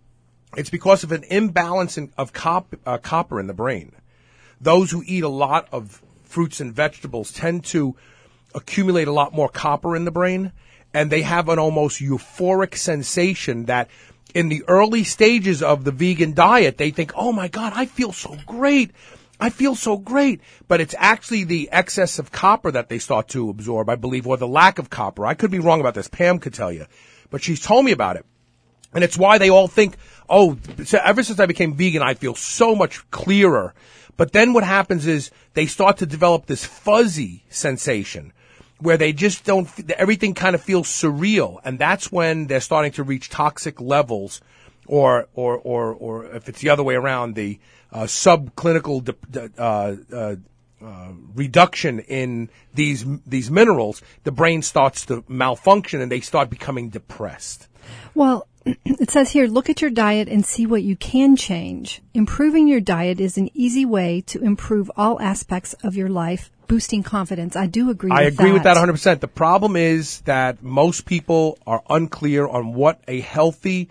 it's because of an imbalance in, of cop, uh, copper in the brain. Those who eat a lot of fruits and vegetables tend to accumulate a lot more copper in the brain, and they have an almost euphoric sensation that in the early stages of the vegan diet, they think, oh my God, I feel so great. I feel so great. But it's actually the excess of copper that they start to absorb, I believe, or the lack of copper. I could be wrong about this. Pam could tell you. But she's told me about it. And it's why they all think, oh, so ever since I became vegan, I feel so much clearer. But then what happens is they start to develop this fuzzy sensation where they just don't, everything kind of feels surreal. And that's when they're starting to reach toxic levels, or, or, or, or if it's the other way around, the uh, subclinical de- uh, uh, uh, reduction in these, these minerals, the brain starts to malfunction and they start becoming depressed. Well, it says here, look at your diet and see what you can change. Improving your diet is an easy way to improve all aspects of your life, boosting confidence. I do agree I with that. agree with that one hundred percent. The problem is that most people are unclear on what a healthy,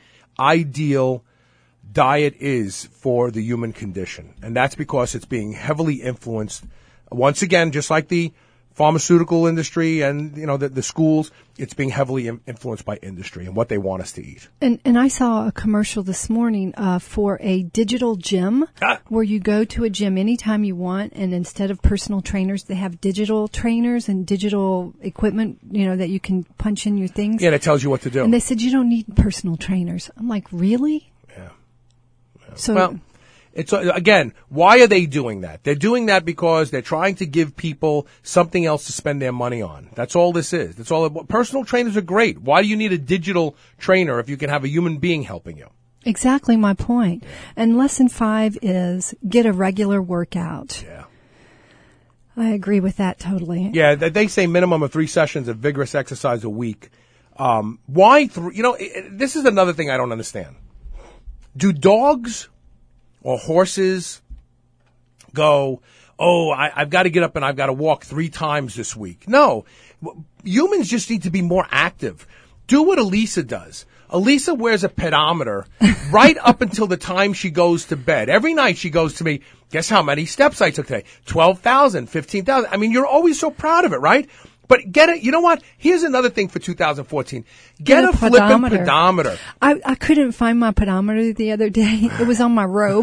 ideal diet is for the human condition. And that's because it's being heavily influenced, once again, just like the pharmaceutical industry and, you know, the, the schools, it's being heavily in, influenced by industry and what they want us to eat. And and I saw a commercial this morning uh, for a digital gym ah. where you go to a gym anytime you want, and instead of personal trainers, they have digital trainers and digital equipment, you know, that you can punch in your things. Yeah, that tells you what to do. And they said you don't need personal trainers. I'm like, really? Yeah. yeah. So. Well, It's uh, again, why are they doing that? They're doing that because they're trying to give people something else to spend their money on. That's all this is. That's all. It, personal trainers are great. Why do you need a digital trainer if you can have a human being helping you? Exactly my point. And lesson five is get a regular workout. Yeah. I agree with that totally. Yeah, they say minimum of three sessions of vigorous exercise a week. Um, why three? You know, it, this is another thing I don't understand. Do dogs or horses go, oh, I, I've got to get up and I've got to walk three times this week? No. Humans just need to be more active. Do what Elisa does. Elisa wears a pedometer right up until the time she goes to bed. Every night she goes to me, guess how many steps I took today? twelve thousand, fifteen thousand. I mean, you're always so proud of it, right? But get it. You know what? Here's another thing for two thousand fourteen. Get, get a, a flipping pedometer. I, I couldn't find my pedometer the other day. It was on my robe.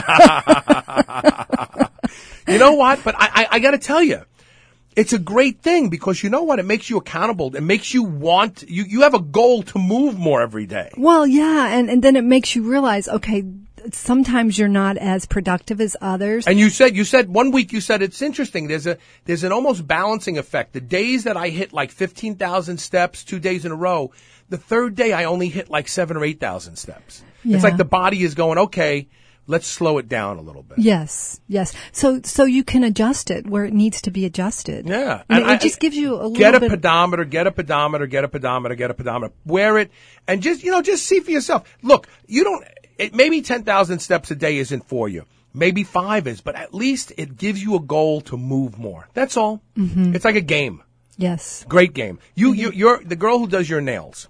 You know what? But I, I, I got to tell you, it's a great thing because you know what? It makes you accountable. It makes you want, you, you have a goal to move more every day. Well, yeah. And, and then it makes you realize, okay, sometimes you're not as productive as others. And you said, you said one week, you said it's interesting. There's a, there's an almost balancing effect. The days that I hit like fifteen thousand steps, two days in a row, the third day I only hit like seven or eight thousand steps. Yeah. It's like the body is going, okay, let's slow it down a little bit. Yes, yes. So, so you can adjust it where it needs to be adjusted. Yeah. And, and it I, just gives you a little get a bit. pedometer, get a pedometer, get a pedometer, get a pedometer. Wear it and just, you know, just see for yourself. Look, you don't, it, maybe ten thousand steps a day isn't for you. Maybe five is, but at least it gives you a goal to move more. That's all. Mm-hmm. It's like a game. Yes. Great game. You, mm-hmm. you, you're the girl who does your nails.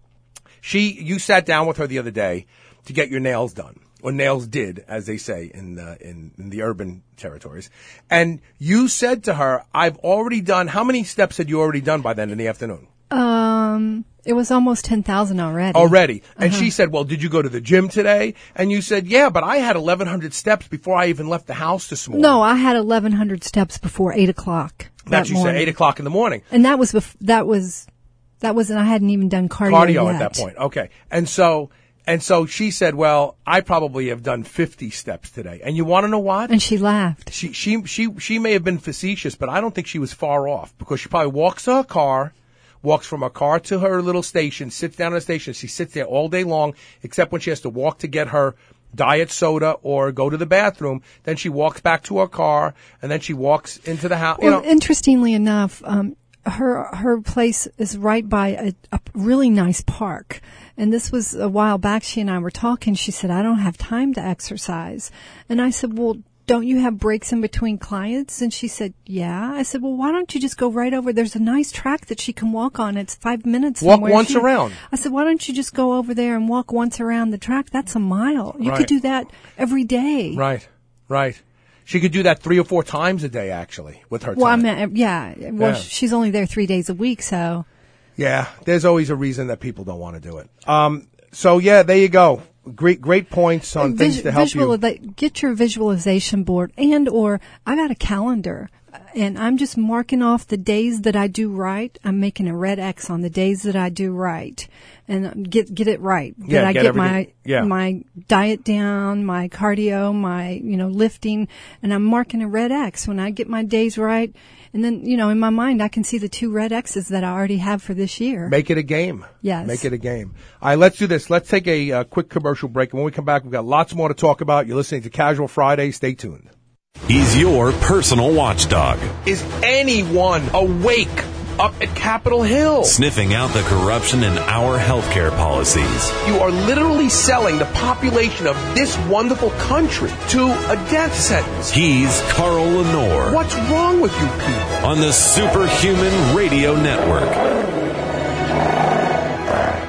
She, you sat down with her the other day to get your nails done. Or nails did, as they say in the, in, in the urban territories. And you said to her, I've already done, how many steps had you already done by then in the afternoon? Um, it was almost ten thousand already. Already. And uh-huh. she said, well, did you go to the gym today? And you said, yeah, but I had eleven hundred steps before I even left the house this morning. No, I had eleven hundred steps before eight o'clock. That's that you morning. said, eight o'clock in the morning. And that was, bef- that was, that was, and I hadn't even done cardio Cardio yet. at that point. Okay. And so, And so she said, well, I probably have done fifty steps today. And you want to know what? And she laughed. She, she, she, she may have been facetious, but I don't think she was far off because she probably walks to her car, walks from her car to her little station, sits down at the station. She sits there all day long, except when she has to walk to get her diet soda or go to the bathroom. Then she walks back to her car and then she walks into the house. Well, you know. Interestingly enough, um, her, her place is right by a, a really nice park. And this was a while back. She and I were talking. She said, I don't have time to exercise. And I said, well, don't you have breaks in between clients? And she said, yeah. I said, well, why don't you just go right over? There's a nice track that she can walk on. It's five minutes. Walk once she, around. I said, why don't you just go over there and walk once around the track? That's a mile. You right. could do that every day. Right, right. She could do that three or four times a day, actually, with her time. Well, I mean, yeah. Well, Yeah. she's only there three days a week, so. Yeah, there's always a reason that people don't want to do it. Um, so yeah, there you go. Great, great points on Vis- things to help visual, you. Get your visualization board, and or I got a calendar, and I'm just marking off the days that I do right. I'm making a red X on the days that I do right, and get get it right. Yeah, that I get get my everything- yeah. my diet down, my cardio, my you know lifting, and I'm marking a red X when I get my days right. And then, you know, in my mind, I can see the two red X's that I already have for this year. Make it a game. Yes. Make it a game. All right, let's do this. Let's take a uh, quick commercial break. And when we come back, we've got lots more to talk about. You're listening to Casual Friday. Stay tuned. He's your personal watchdog, Is anyone awake up at Capitol Hill? sniffing out the corruption in our healthcare policies. You are literally selling the population of this wonderful country to a death sentence. He's Carl Lenore What's wrong with you people? on the Superhuman Radio Network.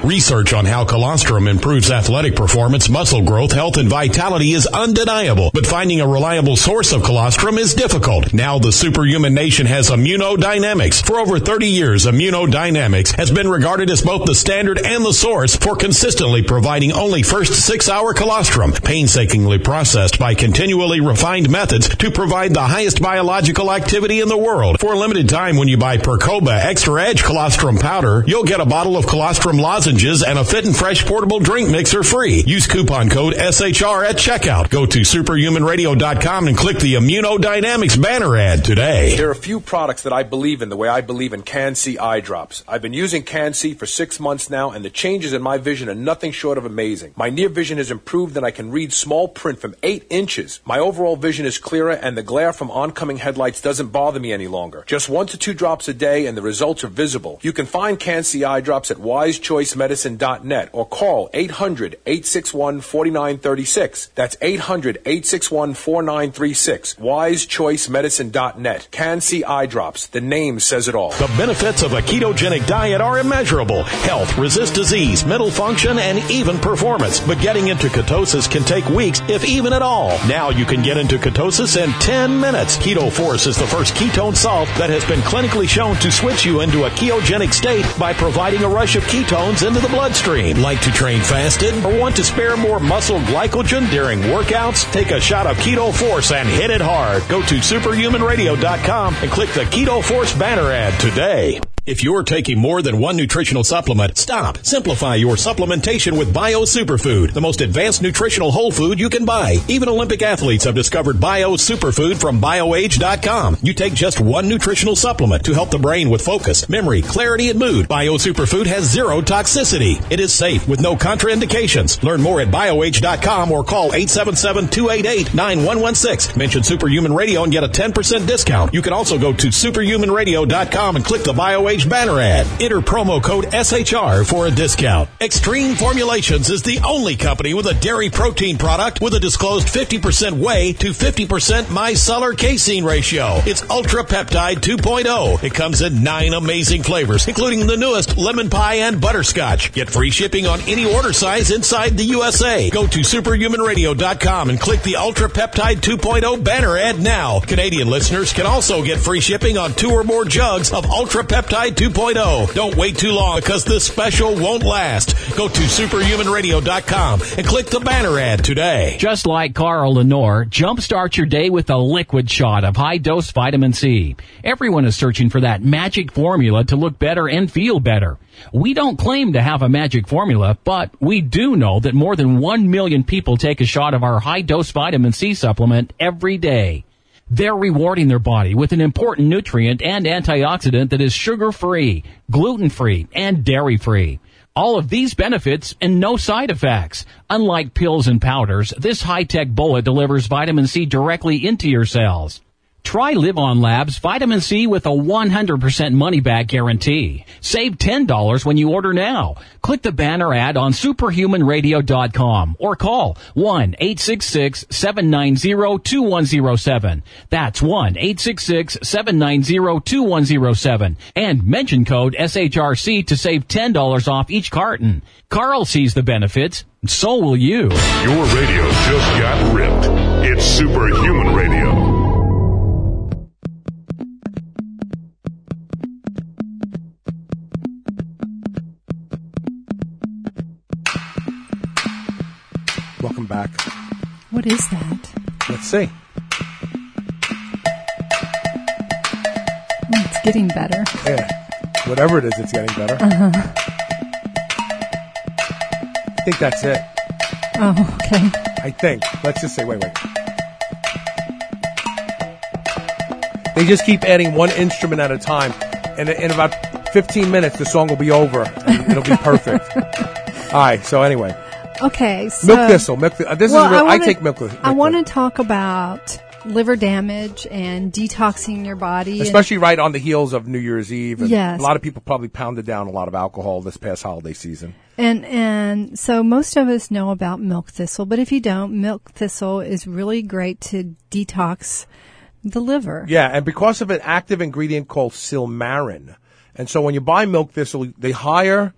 Research on how colostrum improves athletic performance, muscle growth, health, and vitality is undeniable, but finding a reliable source of colostrum is difficult. Now the Superhuman Nation has Immunodynamics. For over thirty years, Immunodynamics has been regarded as both the standard and the source for consistently providing only first six-hour colostrum, painstakingly processed by continually refined methods to provide the highest biological activity in the world. For a limited time, when you buy Percoba Extra Edge Colostrum Powder, you'll get a bottle of colostrum lozenges and a Fit and Fresh portable drink mixer free. Use coupon code S H R at checkout. Go to superhuman radio dot com and click the Immunodynamics banner ad today. There are a few products that I believe in the way I believe in Can-C eye drops. I've been using Can-C for six months now, and the changes in my vision are nothing short of amazing. My near vision has improved, and I can read small print from eight inches. My overall vision is clearer, and the glare from oncoming headlights doesn't bother me any longer. Just one to two drops a day, and the results are visible. You can find Can-C eye drops at wise choice medicine dot net or call eight hundred, eight six one, four nine three six. That's eight hundred, eight six one, four nine three six. wise choice medicine dot net. Can-C eye drops. The name says it all. The benefits of a ketogenic diet are immeasurable. Health, resist disease, mental function, and even performance. But getting into ketosis can take weeks, if even at all. Now you can get into ketosis in ten minutes. Keto Force is the first ketone salt that has been clinically shown to switch you into a ketogenic state by providing a rush of ketones into the bloodstream. Like to train fasted or want to spare more muscle glycogen during workouts? Take a shot of Keto Force and hit it hard. Go to superhuman radio dot com and click the Keto Force banner ad today. If you're taking more than one nutritional supplement, stop. Simplify your supplementation with Bio Superfood, the most advanced nutritional whole food you can buy. Even Olympic athletes have discovered Bio Superfood from bio age dot com. You take just one nutritional supplement to help the brain with focus, memory, clarity, and mood. Bio Superfood has zero toxicity. It is safe with no contraindications. Learn more at bio age dot com or call eight seven seven, two eight eight, nine one one six. Mention Superhuman Radio and get a ten percent discount. You can also go to superhuman radio dot com and click the BioAge banner ad. Enter promo code S H R for a discount. Extreme Formulations is the only company with a dairy protein product with a disclosed fifty percent whey to fifty percent micellar casein ratio. It's Ultra Peptide two point oh. It comes in nine amazing flavors, including the newest lemon pie and butterscotch. Get free shipping on any order size inside the U S A. Go to superhuman radio dot com and click the Ultra Peptide two point oh banner ad now. Canadian listeners can also get free shipping on two or more jugs of Ultra Peptide two point oh. Don't wait too long because this special won't last. Go to superhuman radio dot com and click the banner ad today. Just like Carl Lenore, jumpstart your day with a liquid shot of high-dose vitamin C. Everyone is searching for that magic formula to look better and feel better. We don't claim to have a magic formula, but we do know that more than one million people take a shot of our high-dose vitamin C supplement every day. They're rewarding their body with an important nutrient and antioxidant that is sugar-free, gluten-free, and dairy-free. All of these benefits and no side effects. Unlike pills and powders, this high-tech bullet delivers vitamin C directly into your cells. Try Live On Labs Vitamin C with a one hundred percent money-back guarantee. Save ten dollars when you order now. Click the banner ad on superhuman radio dot com or call one eight six six, seven nine zero, two one zero seven. That's one eight six six, seven nine zero, two one zero seven. And mention code S H R C to save ten dollars off each carton. Carl sees the benefits, so will you. Your radio just got ripped. It's Superhuman Radio. Welcome back. What is that? Let's see. Oh, it's getting better. Yeah. Whatever it is, it's getting better. Uh-huh. I think that's it. Oh, okay. I think. Let's just say, wait, wait. They just keep adding one instrument at a time. And in about fifteen minutes, the song will be over. And it'll be perfect. All right, so anyway. Okay, so milk thistle. Milk th- this well, is real. I, wanna, I take milk. milk I want to talk about liver damage and detoxing your body, especially right on the heels of New Year's Eve. And yes, a lot of people probably pounded down a lot of alcohol this past holiday season. And and so most of us know about milk thistle, but if you don't, milk thistle is really great to detox the liver. Yeah, and because of an active ingredient called silmarin, and so when you buy milk thistle, they hire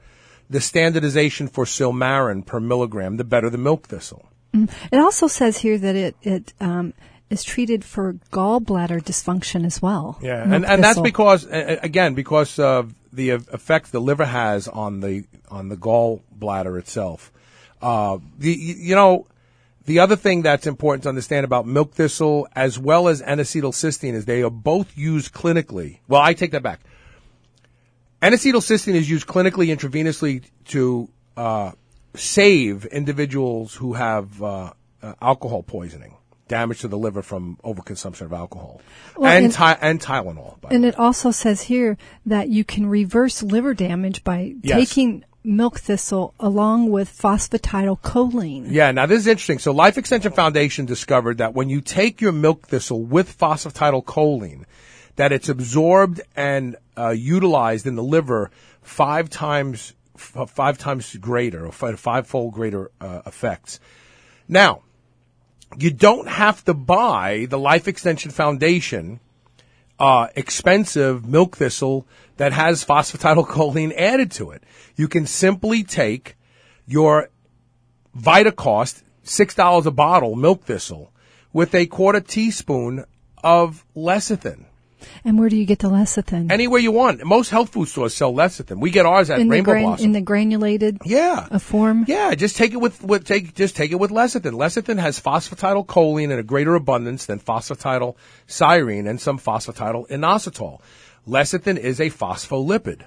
the standardization for Silmarin per milligram, the better the milk thistle. Mm. It also says here that it, it um, is treated for gallbladder dysfunction as well. Yeah, milk and, and that's thistle. because, uh, again, because of the effect the liver has on the on the gallbladder itself. Uh, the you know, the other thing that's important to understand about milk thistle as well as N-acetylcysteine is they are both used clinically. Well, I take that back. N-acetylcysteine is used clinically intravenously to uh, save individuals who have uh, uh, alcohol poisoning, damage to the liver from overconsumption of alcohol, well, and, and, ty- and Tylenol. By and the it also says here that you can reverse liver damage by Yes. taking milk thistle along with phosphatidylcholine. Yeah, now this is interesting. So Life Extension Foundation discovered that when you take your milk thistle with phosphatidylcholine, that it's absorbed and uh, utilized in the liver five times f- five times greater, or five, five-fold greater uh, effects. Now, you don't have to buy the Life Extension Foundation uh, expensive milk thistle that has phosphatidylcholine added to it. You can simply take your Vitacost, six dollars a bottle, milk thistle, with a quarter teaspoon of lecithin. And where do you get the lecithin? Anywhere you want. Most health food stores sell lecithin. We get ours at in Rainbow the gran- Blossom. in the granulated yeah. uh, form. Yeah, just take it with, with take just take it with lecithin. Lecithin has phosphatidylcholine in a greater abundance than phosphatidylserine and some phosphatidylinositol. Lecithin is a phospholipid.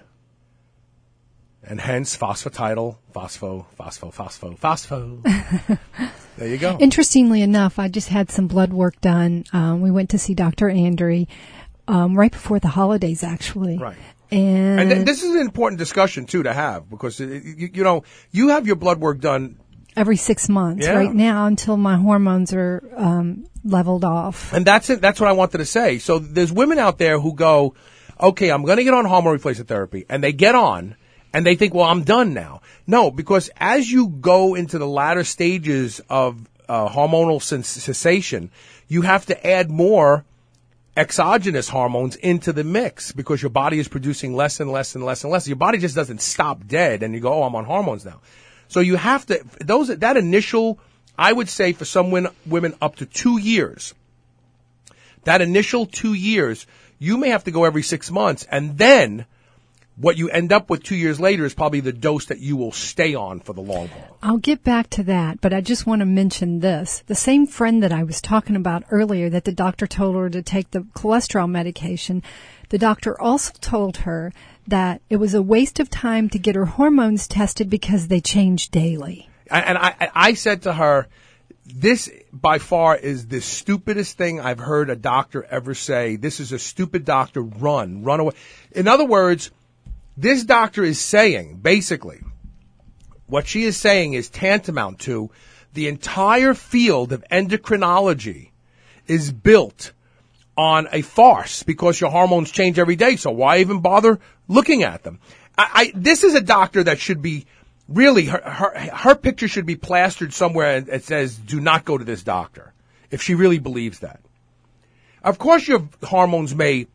And hence phosphatidyl, phospho, phospho, phospho, phospho. There you go. Interestingly enough, I just had some blood work done. Um, we went to see Doctor Andre um, right before the holidays, actually. Right. And, And th- this is an important discussion, too, to have, because, it, you, you know, you have your blood work done every six months Yeah. right now until my hormones are um, leveled off. And that's it. That's what I wanted to say. So there's women out there who go, okay, I'm going to get on hormone replacement therapy, and they get on, and they think, well, I'm done now. No, because as you go into the latter stages of uh, hormonal cessation, you have to add more exogenous hormones into the mix because your body is producing less and less and less and less. Your body just doesn't stop dead, and you go, oh, I'm on hormones now. So you have to, those that initial, I would say for some women, women up to two years, that initial two years, you may have to go every six months, and then what you end up with two years later is probably the dose that you will stay on for the long haul. I'll get back to that, but I just want to mention this. The same friend that I was talking about earlier that the doctor told her to take the cholesterol medication, the doctor also told her that it was a waste of time to get her hormones tested because they change daily. And I, I said to her, this by far is the stupidest thing I've heard a doctor ever say. This is a stupid doctor. Run, run away. In other words, this doctor is saying, basically, what she is saying is tantamount to the entire field of endocrinology is built on a farce because your hormones change every day. So why even bother looking at them? I, I this is a doctor that should be really her her, her picture should be plastered somewhere and it says, "Do not go to this doctor," if she really believes that. Of course, your hormones may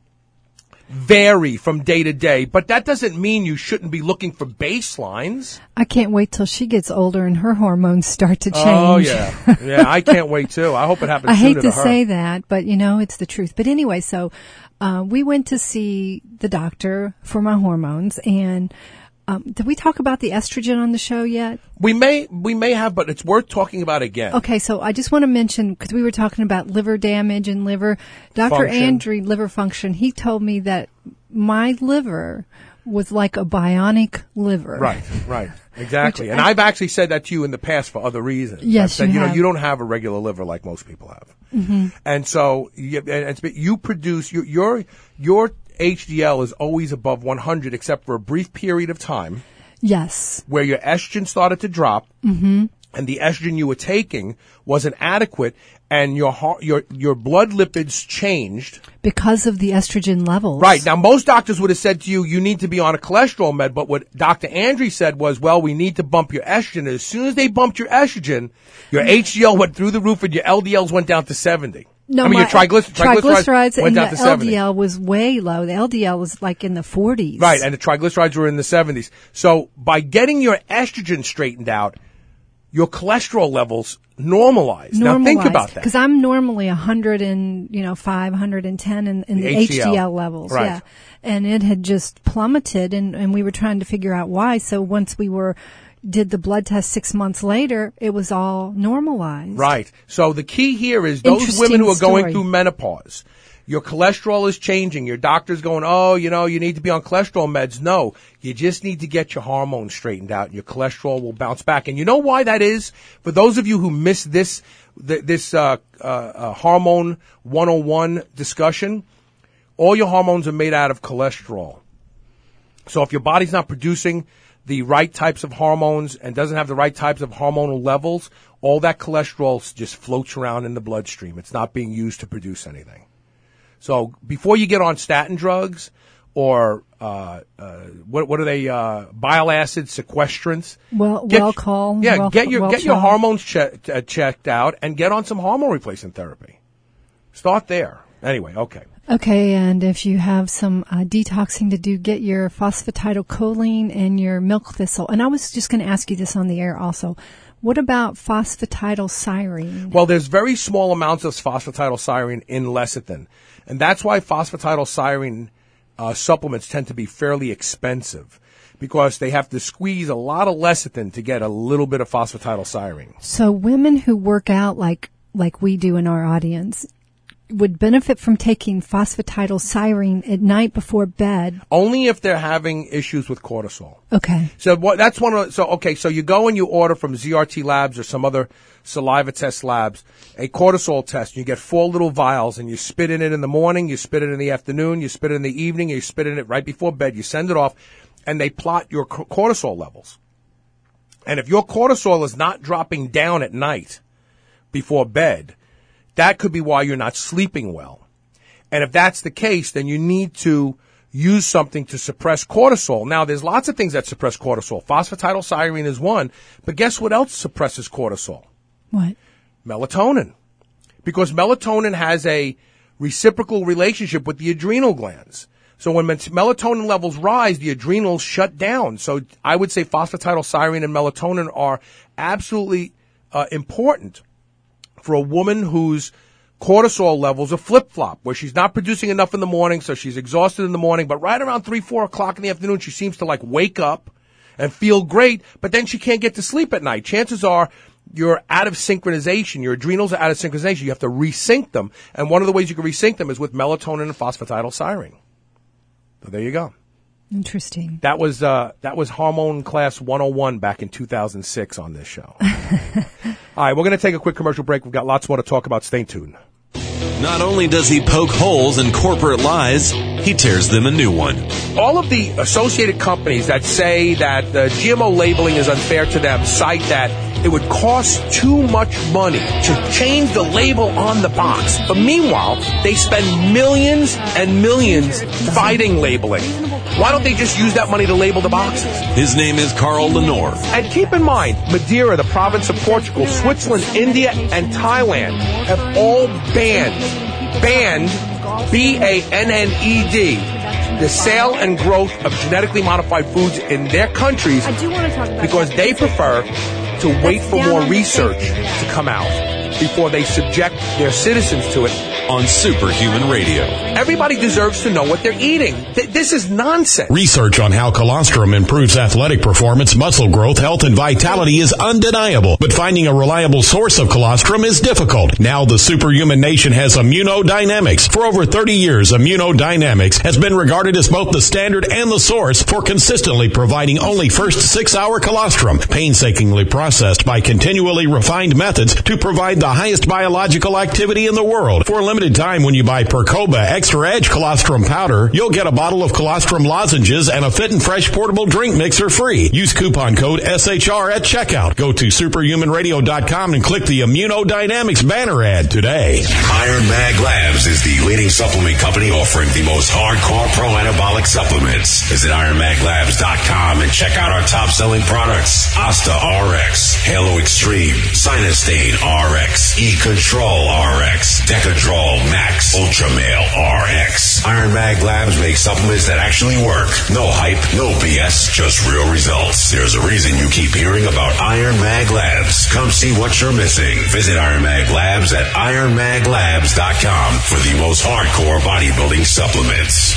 vary from day to day, but that doesn't mean you shouldn't be looking for baselines. I can't wait till she gets older and her hormones start to change. Oh, yeah. Yeah, I can't wait, too. I hope it happens I sooner hate to to her. say that, but, you know, it's the truth. But anyway, so uh, we went to see the doctor for my hormones, and um, did we talk about the estrogen on the show yet? We may, we may have, but it's worth talking about again. Okay, so I just want to mention, because we were talking about liver damage and liver, Doctor Function. Andre, liver function, he told me that my liver was like a bionic liver. Right, right. Exactly. Which and I- I've actually said that to you in the past for other reasons. Yes, I've said, you you know, have. you don't have a regular liver like most people have. Mm-hmm. And so you, and it's, you produce, your, your, your H D L is always above one hundred except for a brief period of time Yes. where your estrogen started to drop. Mm-hmm. And the estrogen you were taking wasn't adequate, and your heart, your your blood lipids changed. Because of the estrogen levels. Right. Now, most doctors would have said to you, you need to be on a cholesterol med, but what Doctor Andre said was, well, we need to bump your estrogen. As soon as they bumped your estrogen, your H D L went through the roof and your L D Ls went down to seventy. No, I mean, my, your triglycer- triglycerides, triglycerides went and down the to seventy. L D L was way low. The L D L was like in the forties. Right, and the triglycerides were in the seventies. So by getting your estrogen straightened out, your cholesterol levels normalize. Normalized. Now think about that. Because I'm normally one hundred and, you know, five, one hundred ten in, in the, the H D L. H D L levels. Right. Yeah. And it had just plummeted and, and we were trying to figure out why. So once we were, did the blood test six months later, it was all normalized. Right. So the key here is those women who are story. going through menopause. Your cholesterol is changing. Your doctor's going, oh, you know, you need to be on cholesterol meds. No, you just need to get your hormones straightened out and your cholesterol will bounce back. And you know why that is? For those of you who missed this, th- this, uh, uh, uh, hormone one oh one discussion, all your hormones are made out of cholesterol. So if your body's not producing the right types of hormones and doesn't have the right types of hormonal levels, all that cholesterol just floats around in the bloodstream. It's not being used to produce anything. So before you get on statin drugs or uh, uh, what what are they? Uh, bile acid sequestrants. Well, get, well call. Yeah, well, get your well get your child. hormones che- uh, checked out and get on some hormone replacement therapy. Start there. Anyway, okay. Okay, and if you have some uh, detoxing to do, get your phosphatidylcholine and your milk thistle. And I was just going to ask you this on the air also. What about phosphatidylserine? Well, there's very small amounts of phosphatidylserine in lecithin. And that's why phosphatidylserine uh, supplements tend to be fairly expensive, because they have to squeeze a lot of lecithin to get a little bit of phosphatidylserine. So women who work out like like we do in our audience would benefit from taking phosphatidylserine at night before bed. Only if they're having issues with cortisol. Okay. So what, that's one of, so okay, so you go and you order from Z R T Labs or some other saliva test labs a cortisol test. You get four little vials and you spit in it in the morning, you spit it in the afternoon, you spit it in the evening, you spit in it right before bed, you send it off, and they plot your cortisol levels. And if your cortisol is not dropping down at night before bed, that could be why you're not sleeping well. And if that's the case, then you need to use something to suppress cortisol. Now, there's lots of things that suppress cortisol. Phosphatidylserine is one, but guess what else suppresses cortisol? What? Melatonin. Because melatonin has a reciprocal relationship with the adrenal glands. So when melatonin levels rise, the adrenals shut down. So I would say phosphatidylserine and melatonin are absolutely uh, important for a woman whose cortisol levels are flip-flop, where she's not producing enough in the morning, so she's exhausted in the morning, but right around three, four o'clock in the afternoon, she seems to like wake up and feel great, but then she can't get to sleep at night. Chances are you're out of synchronization. Your adrenals are out of synchronization. You have to resync them, and one of the ways you can resync them is with melatonin and phosphatidylserine. So there you go. Interesting. That was uh, that was Hormone Class one oh one back in two thousand six on this show. All right, we're going to take a quick commercial break. We've got lots more to talk about. Stay tuned. Not only does he poke holes in corporate lies, he tears them a new one. All of the associated companies that say that the G M O labeling is unfair to them cite that it would cost too much money to change the label on the box. But meanwhile, they spend millions and millions fighting labeling. Why don't they just use that money to label the boxes? His name is Carl Lenore. And keep in mind, Madeira, the province of Portugal, Switzerland, India, and Thailand have all banned, banned, B A N N E D, the sale and growth of genetically modified foods in their countries because they prefer to wait for more research to come out before they subject their citizens to it. On Superhuman Radio. Everybody deserves to know what they're eating. Th- this is nonsense. Research on how colostrum improves athletic performance, muscle growth, health, and vitality is undeniable, but finding a reliable source of colostrum is difficult. Now the Superhuman Nation has Immunodynamics. For over thirty years, Immunodynamics has been regarded as both the standard and the source for consistently providing only first six-hour colostrum, painstakingly processed by continually refined methods to provide the highest biological activity in the world. For a limited limited time, when you buy Percoba Extra Edge Colostrum Powder, you'll get a bottle of colostrum lozenges and a Fit and Fresh portable drink mixer free. Use coupon code S H R at checkout. Go to superhuman radio dot com and click the Immunodynamics banner ad today. Iron Mag Labs is the leading supplement company offering the most hardcore pro-anabolic supplements. Visit iron mag labs dot com and check out our top-selling products. Asta R X, Halo Extreme, Sinustane R X, E-Control R X, Decadrol Max, Ultramale R X. Iron Mag Labs makes supplements that actually work. No hype, no B S, just real results. There's a reason you keep hearing about Iron Mag Labs. Come see what you're missing. Visit Iron Mag Labs at iron mag labs dot com for the most hardcore bodybuilding supplements.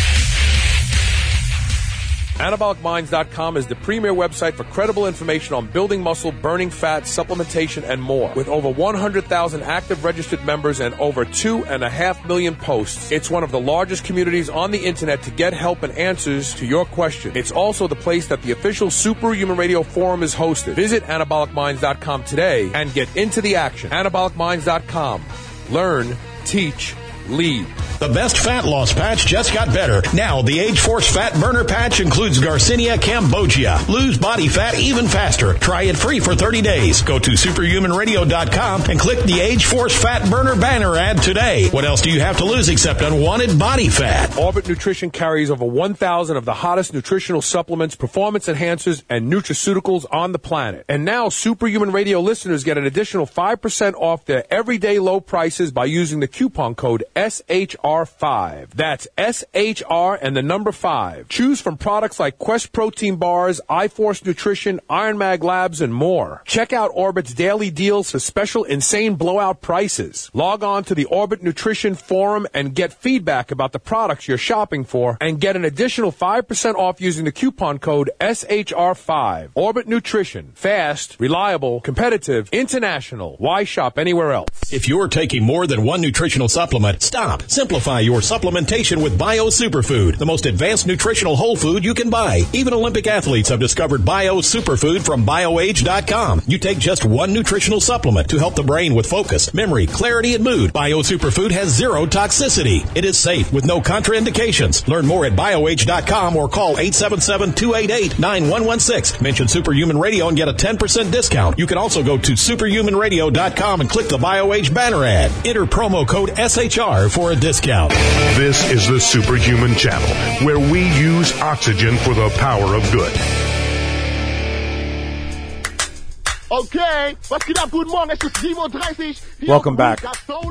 anabolic minds dot com is the premier website for credible information on building muscle, burning fat, supplementation, and more. With over one hundred thousand active registered members and over two and a half million posts, it's one of the largest communities on the internet to get help and answers to your questions. It's also the place that the official Superhuman Radio Forum is hosted. Visit anabolic minds dot com today and get into the action. anabolic minds dot com. Learn, teach, lead. The best fat loss patch just got better. Now, the Age Force Fat Burner Patch includes Garcinia cambogia. Lose body fat even faster. Try it free for thirty days. Go to superhuman radio dot com and click the Age Force Fat Burner banner ad today. What else do you have to lose except unwanted body fat? Orbit Nutrition carries over one thousand of the hottest nutritional supplements, performance enhancers, and nutraceuticals on the planet. And now, Superhuman Radio listeners get an additional five percent off their everyday low prices by using the coupon code S H R five. That's S H R and the number five. Choose from products like Quest Protein Bars, iForce Nutrition, Iron Mag Labs, and more. Check out Orbit's daily deals for special insane blowout prices. Log on to the Orbit Nutrition Forum and get feedback about the products you're shopping for and get an additional five percent off using the coupon code S H R five. Orbit Nutrition. Fast, reliable, competitive, international. Why shop anywhere else? If you're taking more than one nutritional supplement, stop. Simplify your supplementation with Bio Superfood, the most advanced nutritional whole food you can buy. Even Olympic athletes have discovered Bio Superfood from bio age dot com. You take just one nutritional supplement to help the brain with focus, memory, clarity, and mood. Bio Superfood has zero toxicity. It is safe with no contraindications. Learn more at bio age dot com or call eight seven seven, two eight eight, nine one one six. Mention Superhuman Radio and get a ten percent discount. You can also go to superhuman radio dot com and click the BioAge banner ad. Enter promo code S H R for a discount. This is the Superhuman Channel, where we use oxygen for the power of good. Okay, was geht ab? Guten Morgen, es ist sieben Uhr dreißig. Welcome back.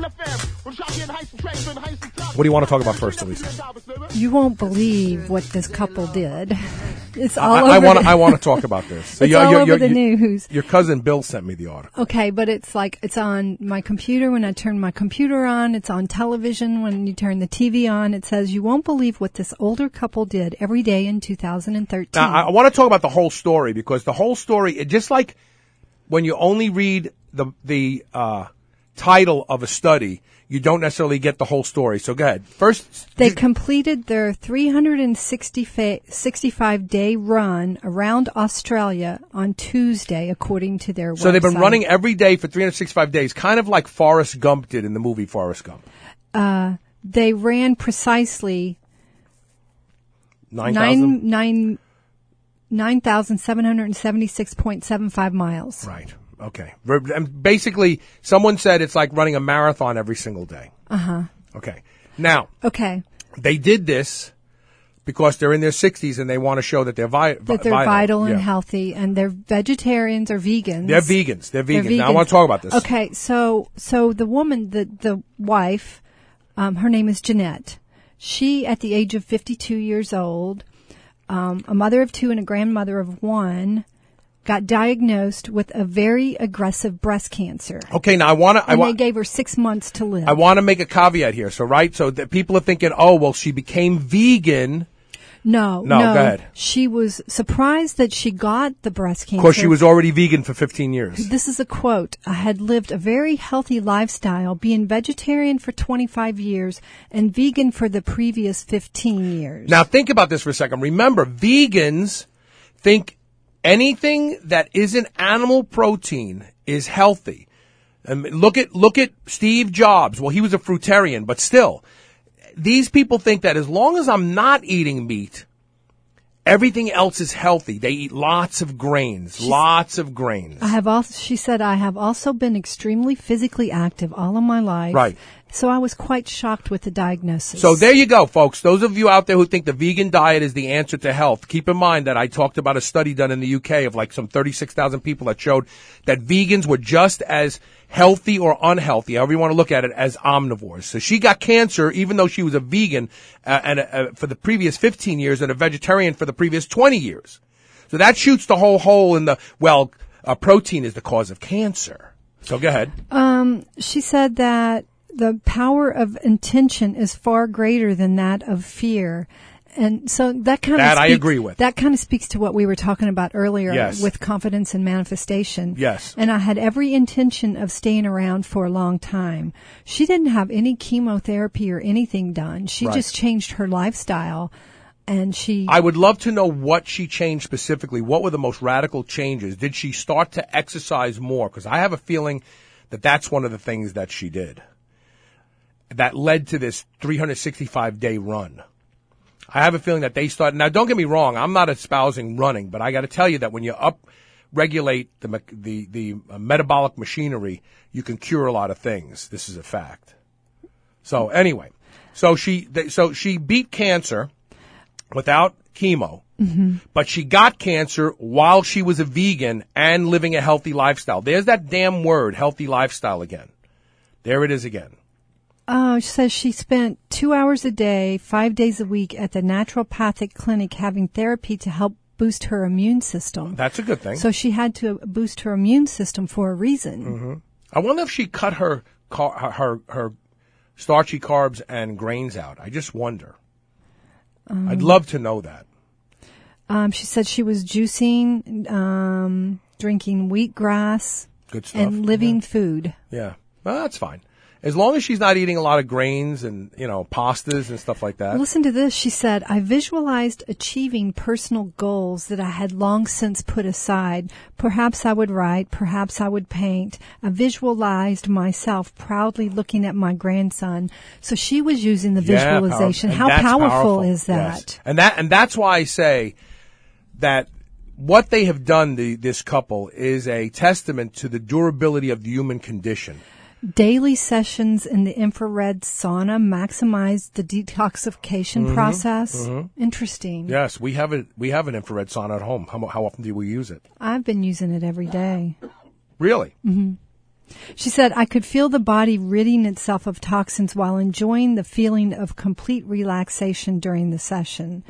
What do you want to talk about first, Elisa? You won't believe what this couple did. It's all I, over. I want to. the, I want to talk about this. So it's you're, all you're, over you're, the you, news. Your cousin Bill sent me the article. Okay, but it's like it's on my computer when I turn my computer on. It's on television when you turn the T V on. It says you won't believe what this older couple did every day in two thousand thirteen. Now, I, I want to talk about the whole story because the whole story, it just like when you only read the the uh, title of a study, you don't necessarily get the whole story. So go ahead. First, they completed their three hundred sixty-five day run around Australia on Tuesday, according to their website. So they've been running every day for three hundred sixty-five days, kind of like Forrest Gump did in the movie Forrest Gump. Uh, they ran precisely nine thousand? Nine, nine thousand seven hundred seventy-six point seven five miles. Right. Okay. And basically, someone said it's like running a marathon every single day. Uh-huh. Okay. Now, okay. They did this because they're in their sixties and they want to show that they're, vi- that they're vital, vital and yeah. healthy, and they're vegetarians or vegans. They're vegans. They're vegans. They're vegans. Now, I want to talk about this. Okay. So, so the woman, the, the wife, um, her name is Jeanette. She, at the age of fifty-two years old, um, a mother of two and a grandmother of one, got diagnosed with a very aggressive breast cancer. Okay, now I want to. And wa- they gave her six months to live. I want to make a caveat here. So, right, so that people are thinking, oh, well, she became vegan. No, no, no. Go ahead. She was surprised that she got the breast cancer. Of course, she was already vegan for fifteen years. This is a quote. I had lived a very healthy lifestyle, being vegetarian for twenty-five years and vegan for the previous fifteen years. Now, think about this for a second. Remember, vegans think anything that isn't animal protein is healthy. And look at look at Steve Jobs. Well, he was a fruitarian, but still, these people think that as long as I'm not eating meat, everything else is healthy. They eat lots of grains, She's, lots of grains. I have also, she said, I have also been extremely physically active all of my life. Right. So I was quite shocked with the diagnosis. So there you go, folks. Those of you out there who think the vegan diet is the answer to health, keep in mind that I talked about a study done in the U K of like some thirty-six thousand people that showed that vegans were just as healthy or unhealthy, however you want to look at it, as omnivores. So she got cancer even though she was a vegan uh, and uh, for the previous fifteen years and a vegetarian for the previous twenty years. So that shoots the whole hole in the, well, uh, protein is the cause of cancer. So go ahead. Um, she said that the power of intention is far greater than that of fear. And so that kind of that speaks, I agree with. That kind of speaks to what we were talking about earlier yes. with confidence and manifestation. Yes. And I had every intention of staying around for a long time. She didn't have any chemotherapy or anything done. She right. just changed her lifestyle. And she I would love to know what she changed specifically. What were the most radical changes? Did she start to exercise more? Because I have a feeling that that's one of the things that she did that led to this three hundred sixty-five day run. I have a feeling that they started. Now, don't get me wrong. I'm not espousing running, but I got to tell you that when you up-regulate the, the, the uh, metabolic machinery, you can cure a lot of things. This is a fact. So anyway, so she, so she beat cancer without chemo, mm-hmm. but she got cancer while she was a vegan and living a healthy lifestyle. There's that damn word, healthy lifestyle again. There it is again. Oh, she says she spent two hours a day, five days a week at the naturopathic clinic having therapy to help boost her immune system. That's a good thing. So she had to boost her immune system for a reason. Mm-hmm. I wonder if she cut her, car, her her her starchy carbs and grains out. I just wonder. Um, I'd love to know that. Um, she said she was juicing, um, drinking wheatgrass, good stuff, and living yeah. food. Yeah, well, that's fine. As long as she's not eating a lot of grains and, you know, pastas and stuff like that. Listen to this. She said, I visualized achieving personal goals that I had long since put aside. Perhaps I would write. Perhaps I would paint. I visualized myself proudly looking at my grandson. So she was using the yeah, visualization. Powerful. How powerful, powerful is that? Yes. And that, and that's why I say that what they have done, the, this couple, is a testament to the durability of the human condition. Daily sessions in the infrared sauna maximize the detoxification mm-hmm, process. Mm-hmm. Interesting. Yes, we have a we have an infrared sauna at home. How how often do we use it? I've been using it every day. Really? Mm-hmm. She said, I could feel the body ridding itself of toxins while enjoying the feeling of complete relaxation during the session.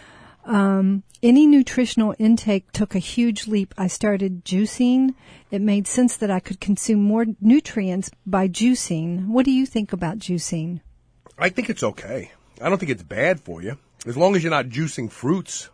Um, any nutritional intake took a huge leap. I started juicing. It made sense that I could consume more nutrients by juicing. What do you think about juicing? I think it's okay. I don't think it's bad for you, as long as you're not juicing fruits.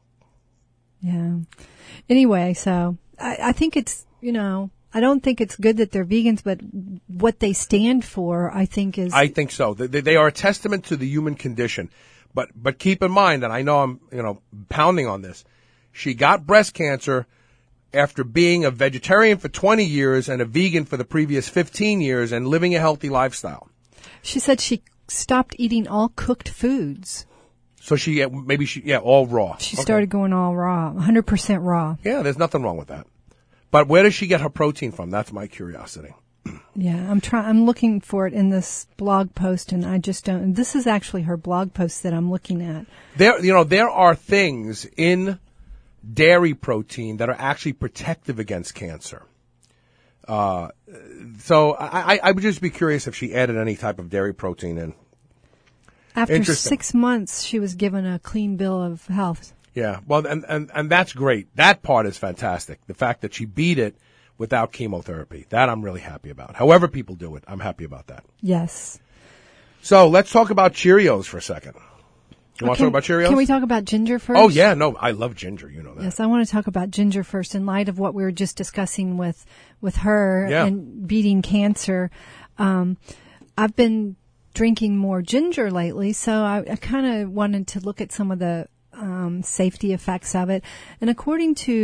Yeah. Anyway, so I, I think it's, you know, I don't think it's good that they're vegans, but what they stand for, I think is... I think so. They, they are a testament to the human condition. But but keep in mind, and I know I'm, you know, pounding on this, she got breast cancer after being a vegetarian for twenty years and a vegan for the previous fifteen years and living a healthy lifestyle. She said she stopped eating all cooked foods. So she, maybe she, yeah, all raw. She okay. started going all raw, one hundred percent raw. Yeah, there's nothing wrong with that. But where does she get her protein from? That's my curiosity. Yeah, I'm trying. I'm looking for it in this blog post, and I just don't. This is actually her blog post that I'm looking at. There, you know, there are things in dairy protein that are actually protective against cancer. Uh, so I, I, I would just be curious if she added any type of dairy protein in. After six months, she was given a clean bill of health. Yeah, well, and, and, and that's great. That part is fantastic. The fact that she beat it without chemotherapy. That I'm really happy about. However people do it, I'm happy about that. Yes. So let's talk about Cheerios for a second. You want okay. to talk about Cheerios? Can we talk about ginger first? Oh, yeah. No, I love ginger. You know that. Yes, I want to talk about ginger first in light of what we were just discussing with, with her yeah. and beating cancer. Um, I've been drinking more ginger lately, so I, I kind of wanted to look at some of the um, safety effects of it. And according to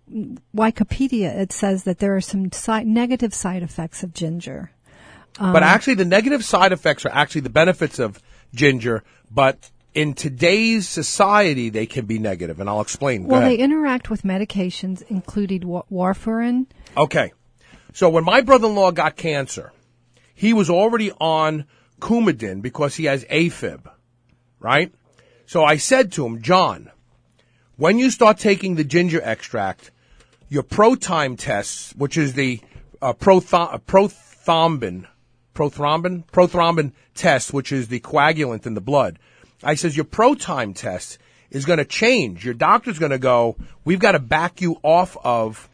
Wikipedia, it says that there are some side, negative side effects of ginger. Um, but actually, the negative side effects are actually the benefits of ginger, but in today's society, they can be negative, and I'll explain. Go well, ahead. they interact with medications, including wa- warfarin. Okay. So when my brother-in-law got cancer, he was already on Coumadin because he has AFib, right? So I said to him, John, when you start taking the ginger extract, your ProTime tests, which is the uh, protho- prothrombin, prothrombin, prothrombin test, which is the coagulant in the blood. I says, your ProTime test is going to change. Your doctor's going to go, we've got to back you off of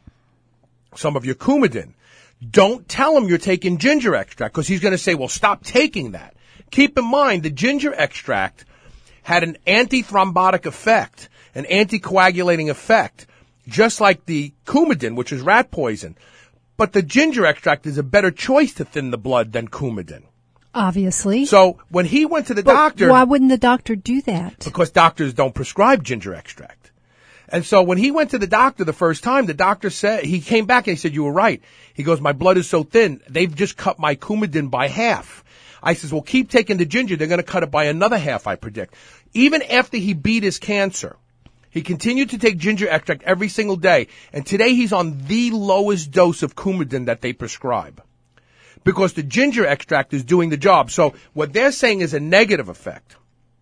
some of your Coumadin. Don't tell him you're taking ginger extract because he's going to say, well, stop taking that. Keep in mind, the ginger extract had an antithrombotic effect, an anticoagulating effect, just like the Coumadin, which is rat poison. But the ginger extract is a better choice to thin the blood than Coumadin. Obviously. So when he went to the but doctor... why wouldn't the doctor do that? Because doctors don't prescribe ginger extract. And so when he went to the doctor the first time, the doctor said... He came back and he said, you were right. He goes, my blood is so thin, they've just cut my Coumadin by half. I says, well, keep taking the ginger. They're going to cut it by another half, I predict. Even after he beat his cancer, he continued to take ginger extract every single day. And today he's on the lowest dose of Coumadin that they prescribe. Because the ginger extract is doing the job. So what they're saying is a negative effect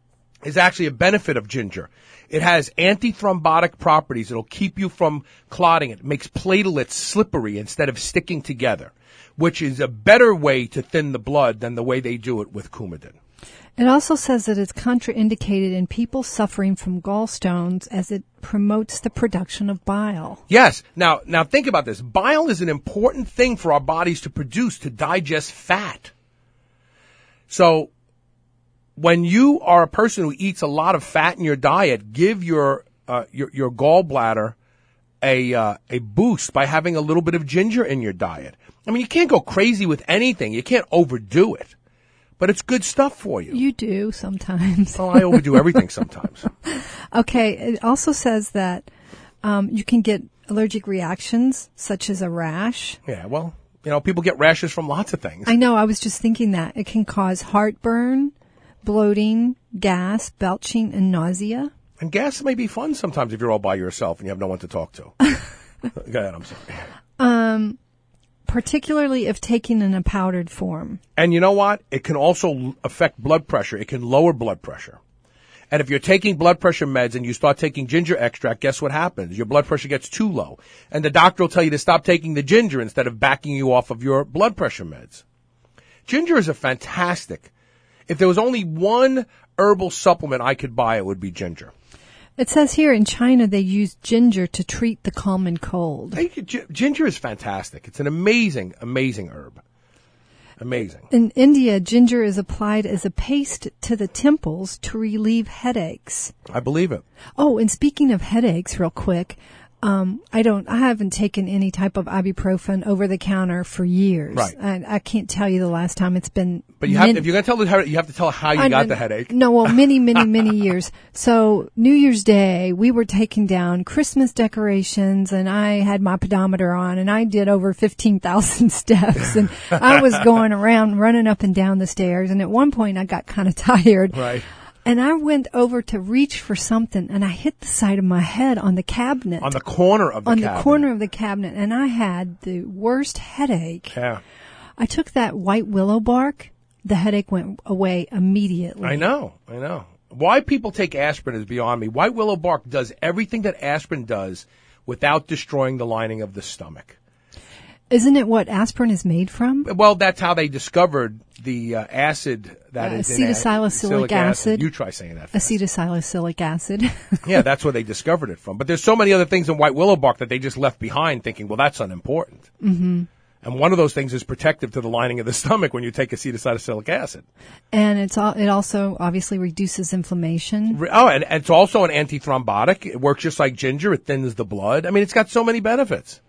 is actually a benefit of ginger. It has antithrombotic properties. It'll keep you from clotting. It makes platelets slippery instead of sticking together, which is a better way to thin the blood than the way they do it with Coumadin. It also says that it's contraindicated in people suffering from gallstones as it promotes the production of bile. Yes. Now, now think about this. Bile is an important thing for our bodies to produce to digest fat. So when you are a person who eats a lot of fat in your diet, give your uh, your, your gallbladder a uh, a boost by having a little bit of ginger in your diet. I mean, you can't go crazy with anything. You can't overdo it. But it's good stuff for you. You do sometimes. Oh, I overdo everything sometimes. Okay. It also says that um, you can get allergic reactions, such as a rash. Yeah, well, you know, people get rashes from lots of things. I know. I was just thinking that. It can cause heartburn, bloating, gas, belching, and nausea. And gas may be fun sometimes if you're all by yourself and you have no one to talk to. Go ahead, I'm sorry. Um... Particularly if taken in a powdered form. And you know what? It can also affect blood pressure. It can lower blood pressure. And if you're taking blood pressure meds and you start taking ginger extract, guess what happens? Your blood pressure gets too low. And the doctor will tell you to stop taking the ginger instead of backing you off of your blood pressure meds. Ginger is a fantastic. If there was only one herbal supplement I could buy, it would be ginger. It says here in China they use ginger to treat the common cold. Hey, g- ginger is fantastic. It's an amazing, amazing herb. Amazing. In India, ginger is applied as a paste to the temples to relieve headaches. I believe it. Oh, and speaking of headaches, real quick, um, I don't, I haven't taken any type of ibuprofen over the counter for years. Right. I, I can't tell you the last time it's been. But you have, min- if you're going to tell the headache, you have to tell how you I, got the headache. No, well, many, many, many years. So New Year's Day, we were taking down Christmas decorations, and I had my pedometer on, and I did over fifteen thousand steps, and I was going around, running up and down the stairs, and at one point I got kind of tired. Right. And I went over to reach for something, and I hit the side of my head on the cabinet. On the corner of the on cabinet. On the corner of the cabinet, and I had the worst headache. Yeah. I took that white willow bark. The headache went away immediately. I know, I know. Why people take aspirin is beyond me. White willow bark does everything that aspirin does without destroying the lining of the stomach. Isn't it what aspirin is made from? Well, that's how they discovered the uh, acid that uh, is in acetylsalicylic acid. You try saying that. Acetylsalicylic acid. Yeah, that's where they discovered it from. But there's so many other things in white willow bark that they just left behind thinking, well, that's unimportant. Mm-hmm. And one of those things is protective to the lining of the stomach when you take acetylsalicylic acid. And it's all, it also obviously reduces inflammation. Oh, and, and it's also an antithrombotic. It works just like ginger. It thins the blood. I mean, it's got so many benefits.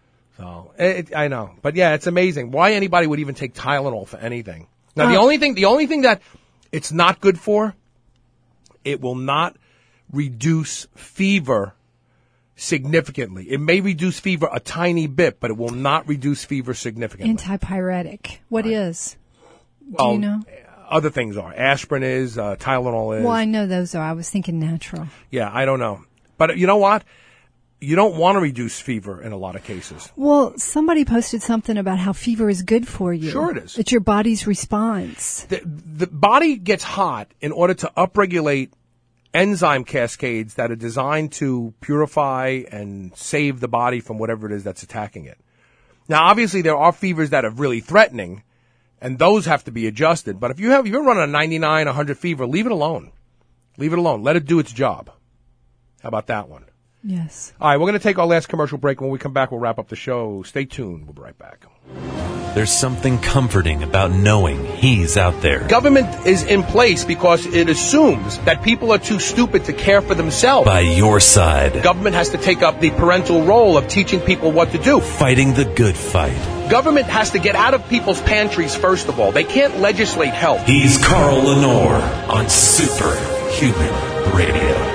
So it, I know, but yeah, it's amazing. Why anybody would even take Tylenol for anything? Now, uh, the only thing, the only thing that it's not good for, it will not reduce fever significantly. It may reduce fever a tiny bit, but it will not reduce fever significantly. Antipyretic. What right. is? Well, do you know? Other things are. Aspirin is, uh, Tylenol is. Well, I know those are. I was thinking natural. Yeah, I don't know. But you know what? You don't want to reduce fever in a lot of cases. Well, somebody posted something about how fever is good for you. Sure it is. It's your body's response. The, the body gets hot in order to upregulate enzyme cascades that are designed to purify and save the body from whatever it is that's attacking it. Now, obviously, there are fevers that are really threatening, and those have to be adjusted. But if you have, if you're running a ninety-nine, one hundred fever, leave it alone. Leave it alone. Let it do its job. How about that one? Yes. All right, we're going to take our last commercial break. When we come back, we'll wrap up the show. Stay tuned. We'll be right back. There's something comforting about knowing he's out there. Government is in place because it assumes that people are too stupid to care for themselves. By your side. Government has to take up the parental role of teaching people what to do. Fighting the good fight. Government has to get out of people's pantries, first of all. They can't legislate health. He's Carl Lenore on Superhuman Radio.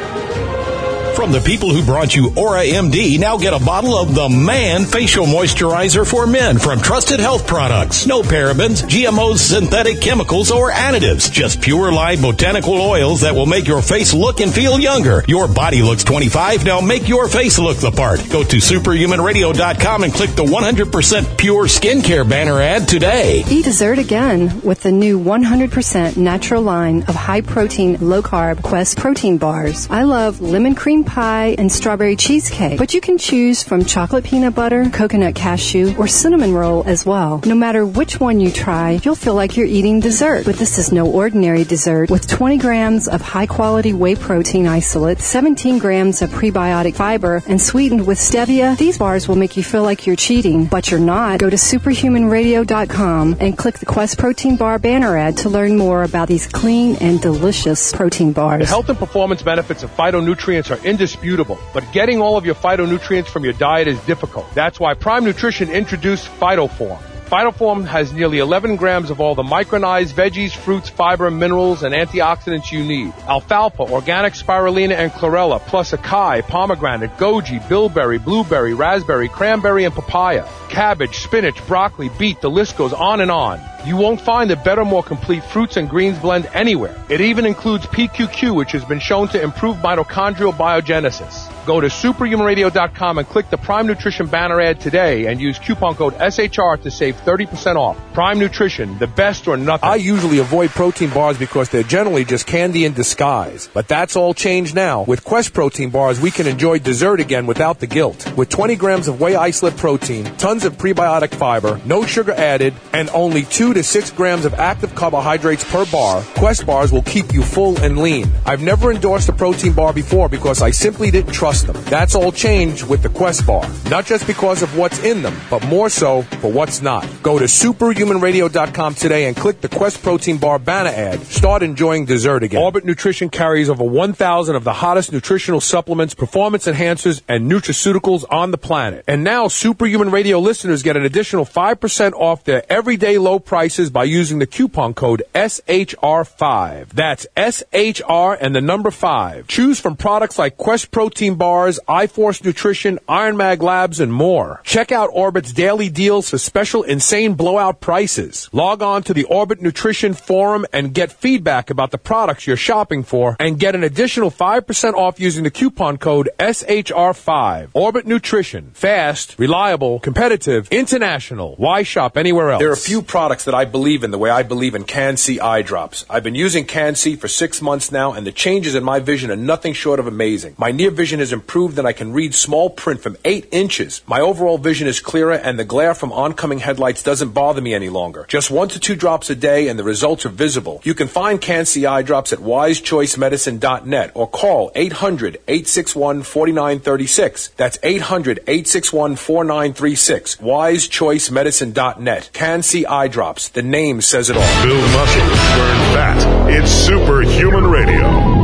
From the people who brought you Aura M D, now get a bottle of the Man Facial Moisturizer for Men from Trusted Health Products. No parabens, G M Os, synthetic chemicals, or additives. Just pure live botanical oils that will make your face look and feel younger. Your body looks twenty-five, now make your face look the part. Go to superhuman radio dot com and click the one hundred percent pure skincare banner ad today. Eat dessert again with the new one hundred percent natural line of high-protein, low-carb Quest protein bars. I love lemon cream pie and strawberry cheesecake, but you can choose from chocolate peanut butter, coconut cashew, or cinnamon roll as well. No matter which one you try, you'll feel like you're eating dessert. But this is no ordinary dessert. With twenty grams of high-quality whey protein isolate, seventeen grams of prebiotic fiber, and sweetened with stevia, these bars will make you feel like you're cheating, but you're not. Go to superhuman radio dot com and click the Quest Protein Bar banner ad to learn more about these clean and delicious protein bars. The health and performance benefits of phytonutrients are indisputable, but getting all of your phytonutrients from your diet is difficult. That's why Prime Nutrition introduced PhytoForm. PhytoForm has nearly eleven grams of all the micronized veggies, fruits, fiber, minerals, and antioxidants you need. Alfalfa, organic spirulina, and chlorella, plus acai, pomegranate, goji, bilberry, blueberry, raspberry, cranberry, and papaya. Cabbage, spinach, broccoli, beet, the list goes on and on. You won't find a better, more complete fruits and greens blend anywhere. It even includes P Q Q, which has been shown to improve mitochondrial biogenesis. Go to superhuman radio dot com and click the Prime Nutrition banner ad today and use coupon code S H R to save thirty percent off. Prime Nutrition, the best or nothing. I usually avoid protein bars because they're generally just candy in disguise. But that's all changed now. With Quest Protein Bars, we can enjoy dessert again without the guilt. With twenty grams of whey isolate protein, tons of prebiotic fiber, no sugar added, and only two to six grams of active carbohydrates per bar, Quest Bars will keep you full and lean. I've never endorsed a protein bar before because I simply didn't trust them. That's all changed with the Quest Bar. Not just because of what's in them, but more so for what's not. Go to superhuman radio dot com today and click the Quest Protein Bar banner ad. Start enjoying dessert again. Orbit Nutrition carries over one thousand of the hottest nutritional supplements, performance enhancers, and nutraceuticals on the planet. And now Superhuman Radio listeners get an additional five percent off their everyday low prices by using the coupon code S H R five. That's S H R and the number five. Choose from products like Quest Protein Bars, iForce Nutrition, Iron Mag Labs, and more. Check out Orbit's daily deals for special insane blowout prices. Log on to the Orbit Nutrition Forum and get feedback about the products you're shopping for and get an additional five percent off using the coupon code S H R five. Orbit Nutrition. Fast, reliable, competitive, international. Why shop anywhere else? There are a few products that I believe in the way I believe in Can-C eye drops. I've been using Can-C for six months now, and the changes in my vision are nothing short of amazing. My near vision has improved, and I can read small print from eight inches. My overall vision is clearer, and the glare from oncoming headlights doesn't bother me any longer. Just one to two drops a day, and the results are visible. You can find Can-C eye drops at wise choice medicine dot net or call eight hundred, eight six one, four nine three six. That's eight hundred, eight six one, four nine three six. wise choice medicine dot net. Can-C eye drops. The name says it all. Build muscle, burn fat. It's Superhuman Radio.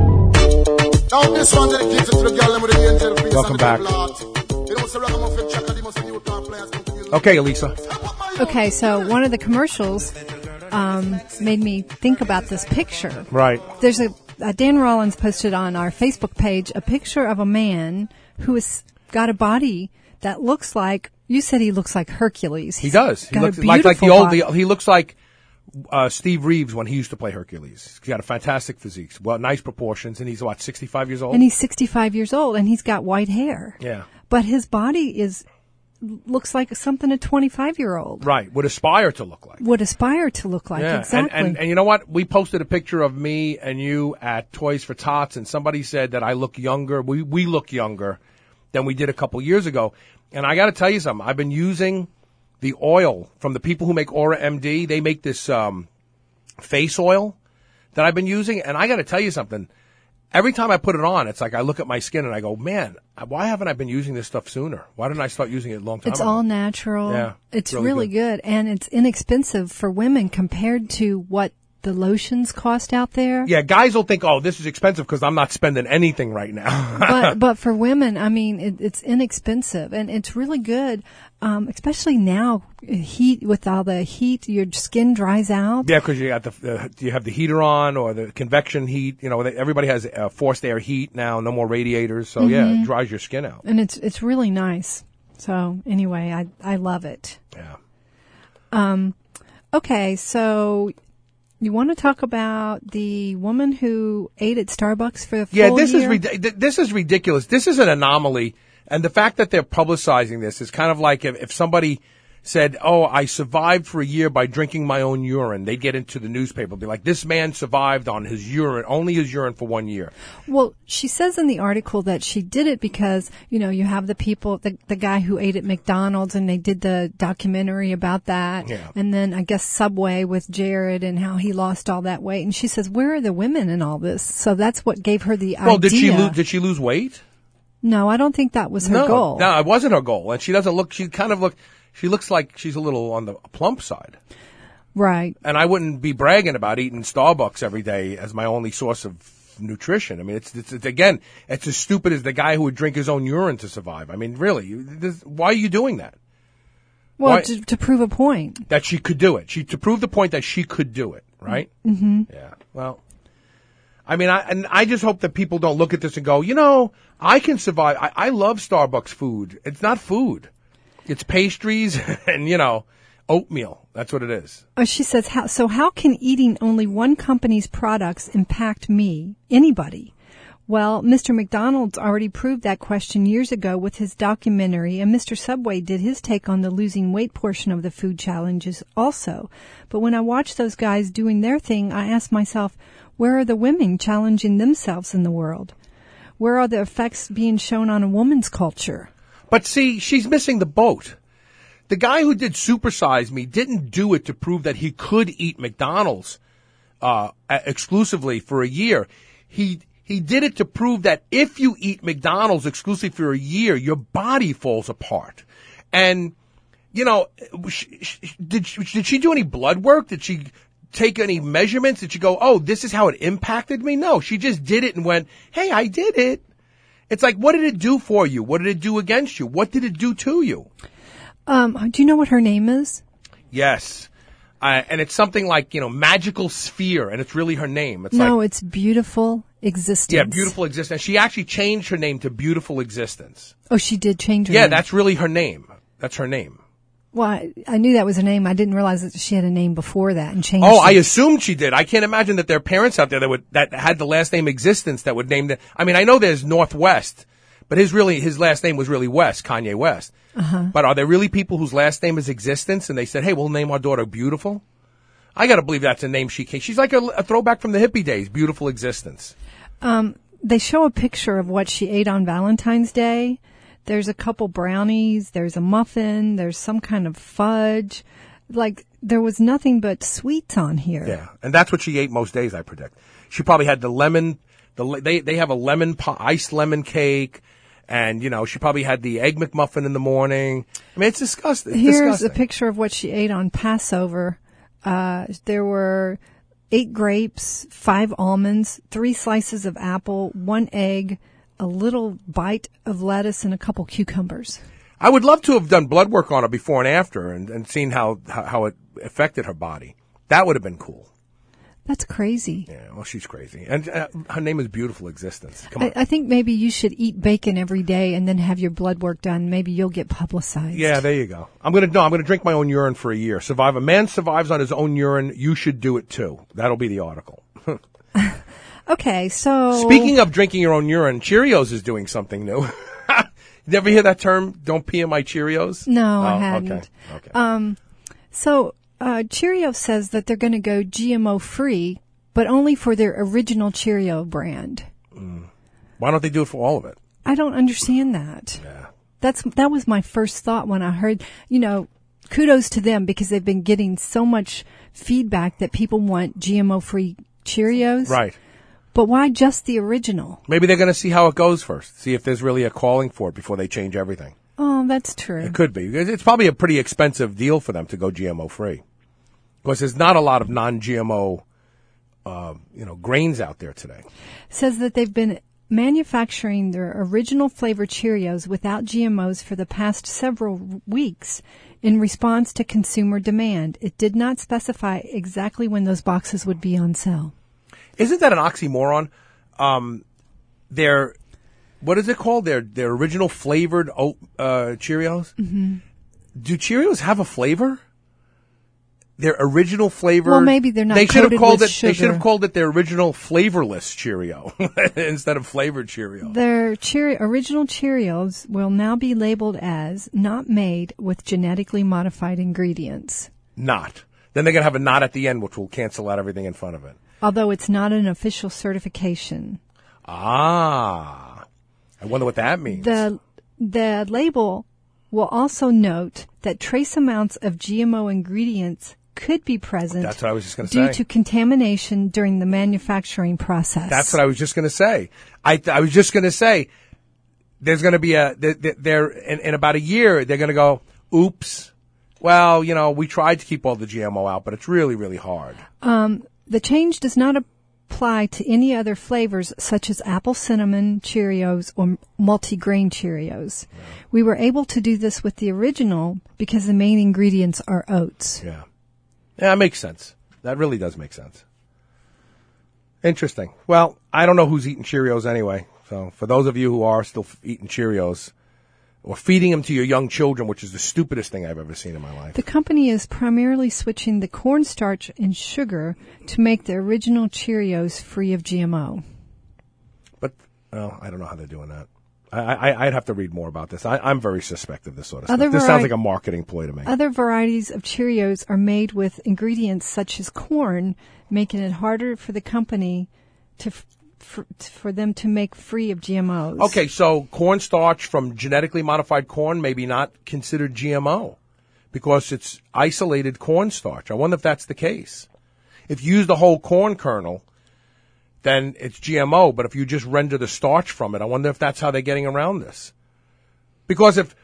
Welcome back. Okay, Elisa. Okay, so one of the commercials um, made me think about this picture. Right. There's a uh, Dan Rollins posted on our Facebook page a picture of a man who has got a body that looks like, you said he looks like Hercules. He does. He got looks a like like the beautiful old. body. The, he looks like uh, Steve Reeves when he used to play Hercules. He's got a fantastic physique, well, nice proportions, and he's what sixty-five years old. And he's sixty-five years old, and he's got white hair. Yeah. But his body is looks like something a twenty-five-year-old Right. Would aspire to look like. would aspire to look like. Yeah. Exactly. And, and and you know what? We posted a picture of me and you at Toys for Tots, and somebody said that I look younger. We we look younger than we did a couple years ago. And I got to tell you something. I've been using the oil from the people who make Aura M D. They make this um, face oil that I've been using, and I got to tell you something. Every time I put it on, it's like I look at my skin and I go, man, why haven't I been using this stuff sooner? Why didn't I start using it a long time It's ago? all natural. Yeah, It's really really, good. good. And it's inexpensive for women compared to what the lotions cost out there. Yeah, guys will think, oh, this is expensive because I'm not spending anything right now. but but for women, I mean, it, it's inexpensive and it's really good, um, especially now. Heat with all the heat, your skin dries out. Yeah, because you got the uh, you have the heater on or the convection heat. You know, everybody has uh, forced air heat now. No more radiators, so yeah, it dries your skin out. And it's it's really nice. So anyway, I I love it. Yeah. Um. Okay, so. You want to talk about the woman who ate at Starbucks for a full Yeah, this year? is rid- this is ridiculous. This is an anomaly, and the fact that they're publicizing this is kind of like if, if somebody said, "Oh, I survived for a year by drinking my own urine." They'd get into the newspaper, be like, "This man survived on his urine, only his urine for one year." Well, she says in the article that she did it because, you know, you have the people, the, the guy who ate at McDonald's, and they did the documentary about that. Yeah. And then I guess Subway with Jared and how he lost all that weight. And she says, where are the women in all this? So that's what gave her the Well, idea. did she lose? Did she lose weight? No, I don't think that was her no, goal. No, it wasn't her goal, and she doesn't look. She kind of look. She looks like she's a little on the plump side. Right. And I wouldn't be bragging about eating Starbucks every day as my only source of nutrition. I mean, it's, it's, it's again, it's as stupid as the guy who would drink his own urine to survive. I mean, really, this, why are you doing that? Well, Why- to, to prove a point. That she could do it. She to prove the point that she could do it, right? Mm-hmm. Yeah. Well, I mean, I and I just hope that people don't look at this and go, you know, I can survive. I, I love Starbucks food. It's not food. It's pastries and, you know, oatmeal. That's what it is. Oh, she says, how, so how can eating only one company's products impact me, anybody? Well, Mister McDonald's already proved that question years ago with his documentary, and Mister Subway did his take on the losing weight portion of the food challenges also. But when I watch those guys doing their thing, I ask myself, where are the women challenging themselves in the world? Where are the effects being shown on a woman's culture? But see, she's missing the boat. The guy who did Supersize Me didn't do it to prove that he could eat McDonald's uh, exclusively for a year. He he did it to prove that if you eat McDonald's exclusively for a year, your body falls apart. And, you know, sh- sh- did she, did she do any blood work? Did she take any measurements? Did she go, oh, this is how it impacted me? No, she just did it and went, hey, I did it. It's like, what did it do for you? What did it do against you? What did it do to you? Um, do you know what her name is? Yes. Uh, and it's something like, you know, Magical Sphere, and it's really her name. It's No, like, it's Beautiful Existence. yeah, Beautiful Existence. She actually changed her name to Beautiful Existence. Oh, she did change her Yeah, name. that's really her name. That's her name. Well, I, I knew that was her name. I didn't realize that she had a name before that and changed Oh, it. I assumed she did. I can't imagine that there are parents out there that would that had the last name Existence that would name the. I mean, I know there's Northwest, but his really his last name was really West, Kanye West. Uh-huh. But are there really people whose last name is Existence, and they said, "Hey, we'll name our daughter Beautiful"? I got to believe that's a name she came. She's like a, a throwback from the hippie days. Beautiful Existence. Um, they show a picture of what she ate on Valentine's Day. There's a couple brownies. There's a muffin. There's some kind of fudge. Like, there was nothing but sweets on here. Yeah, and that's what she ate most days, I predict. She probably had the lemon. The le- they they have a lemon pie, iced lemon cake. And, you know, she probably had the Egg McMuffin in the morning. I mean, it's disgusting. It's Here's disgusting. a picture of what she ate on Passover. Uh, there were eight grapes, five almonds, three slices of apple, one egg, a little bite of lettuce, and a couple cucumbers. I would love to have done blood work on her before and after and, and seen how, how, how it affected her body. That would have been cool. That's crazy. Yeah, well, she's crazy. And uh, her name is Beautiful Existence. Come on. I, I think maybe you should eat bacon every day and then have your blood work done. Maybe you'll get publicized. Yeah, there you go. I'm gonna no, I'm gonna drink my own urine for a year. Survive. A man survives on his own urine. You should do it too. That'll be the article. Okay, so speaking of drinking your own urine, Cheerios is doing something new. You ever hear that term? Don't pee in my Cheerios. No, oh, I hadn't. Okay. Okay. Um, so uh, Cheerios says that they're going to go G M O free, but only for their original Cheerio brand. Mm. Why don't they do it for all of it? I don't understand that. Yeah. That's that was my first thought when I heard. You know, kudos to them because they've been getting so much feedback that people want G M O free Cheerios. Right. But why just the original? Maybe they're going to see how it goes first. See if there's really a calling for it before they change everything. Oh, that's true. It could be. It's probably a pretty expensive deal for them to go G M O free. Because there's not a lot of non-G M O, uh, you know, grains out there today. Says that they've been manufacturing their original flavor Cheerios without G M Os for the past several weeks in response to consumer demand. It did not specify exactly when those boxes would be on sale. Isn't that an oxymoron? Um, their, what is it called? Their their original flavored oat, uh, Cheerios? Mm-hmm. Do Cheerios have a flavor? Their original flavor. Well, maybe they're not. They should have called with it. sugar. They should have called it their original flavorless Cheerio instead of flavored Cheerio. Their Cheerio, original Cheerios will now be labeled as not made with genetically modified ingredients. Not. Then they're gonna have a not at the end, which will cancel out everything in front of it. Although it's not an official certification. Ah, I wonder what that means. The the label will also note that trace amounts of G M O ingredients could be present. That's what I was just going to due say. to contamination during the manufacturing process. That's what I was just going to say. I I was just going to say there's going to be a there in, in about a year they're going to go, oops. Well, you know, we tried to keep all the G M O out, but it's really really hard. Um. The change does not apply to any other flavors such as apple cinnamon Cheerios or multigrain Cheerios. Yeah. We were able to do this with the original because the main ingredients are oats. Yeah. Yeah, that makes sense. That really does make sense. Interesting. Well, I don't know who's eating Cheerios anyway. So for those of you who are still eating Cheerios, or feeding them to your young children, which is the stupidest thing I've ever seen in my life. The company is primarily switching the cornstarch and sugar to make the original Cheerios free of G M O. But, well, I don't know how they're doing that. I, I, I'd have to read more about this. I, I'm very suspect of this sort of Other stuff. This vari- sounds like a marketing ploy to me. Other varieties of Cheerios are made with ingredients such as corn, making it harder for the company to... F- For, for them to make free of G M Os. Okay, so cornstarch from genetically modified corn may be not considered G M O because it's isolated cornstarch. I wonder if that's the case. If you use the whole corn kernel, then it's G M O, but if you just render the starch from it, I wonder if that's how they're getting around this. Because if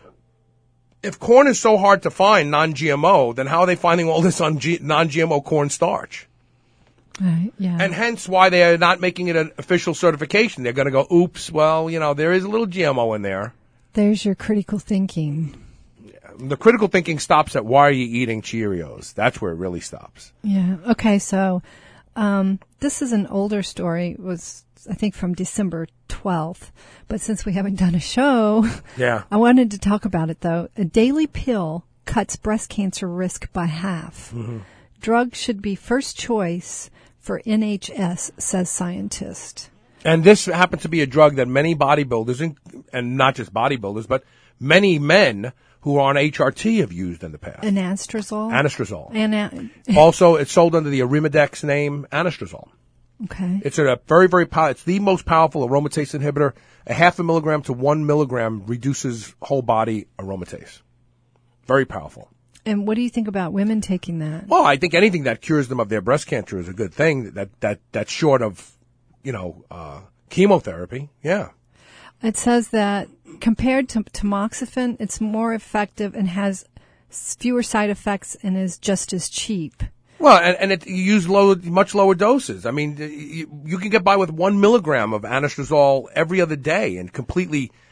if corn is so hard to find non-G M O, then how are they finding all this on G- non-G M O cornstarch? Right, yeah. And hence why they are not making it an official certification. They're going to go, oops, well, you know, there is a little G M O in there. There's your critical thinking. The critical thinking stops at why are you eating Cheerios? That's where it really stops. Yeah. Okay, so um, this is an older story. It was, I think, from December twelfth. But since we haven't done a show, yeah. I wanted to talk about it, though. A daily pill cuts breast cancer risk by half. Mm-hmm. Drugs should be first choice for N H S, says scientist. And this happens to be a drug that many bodybuilders, and, and not just bodybuilders, but many men who are on H R T have used in the past. Anastrozole? Anastrozole. Ana- Also, it's sold under the Arimidex name, Anastrozole. Okay. It's a very, very powerful, it's the most powerful aromatase inhibitor. A half a milligram to one milligram reduces whole body aromatase. Very powerful. And what do you think about women taking that? Well, I think anything that cures them of their breast cancer is a good thing. That that that's short of, you know, uh, chemotherapy. Yeah. It says that compared to tamoxifen, it's more effective and has fewer side effects and is just as cheap. Well, and, and it, you use low, much lower doses. I mean, you, you can get by with one milligram of anastrozole every other day and completely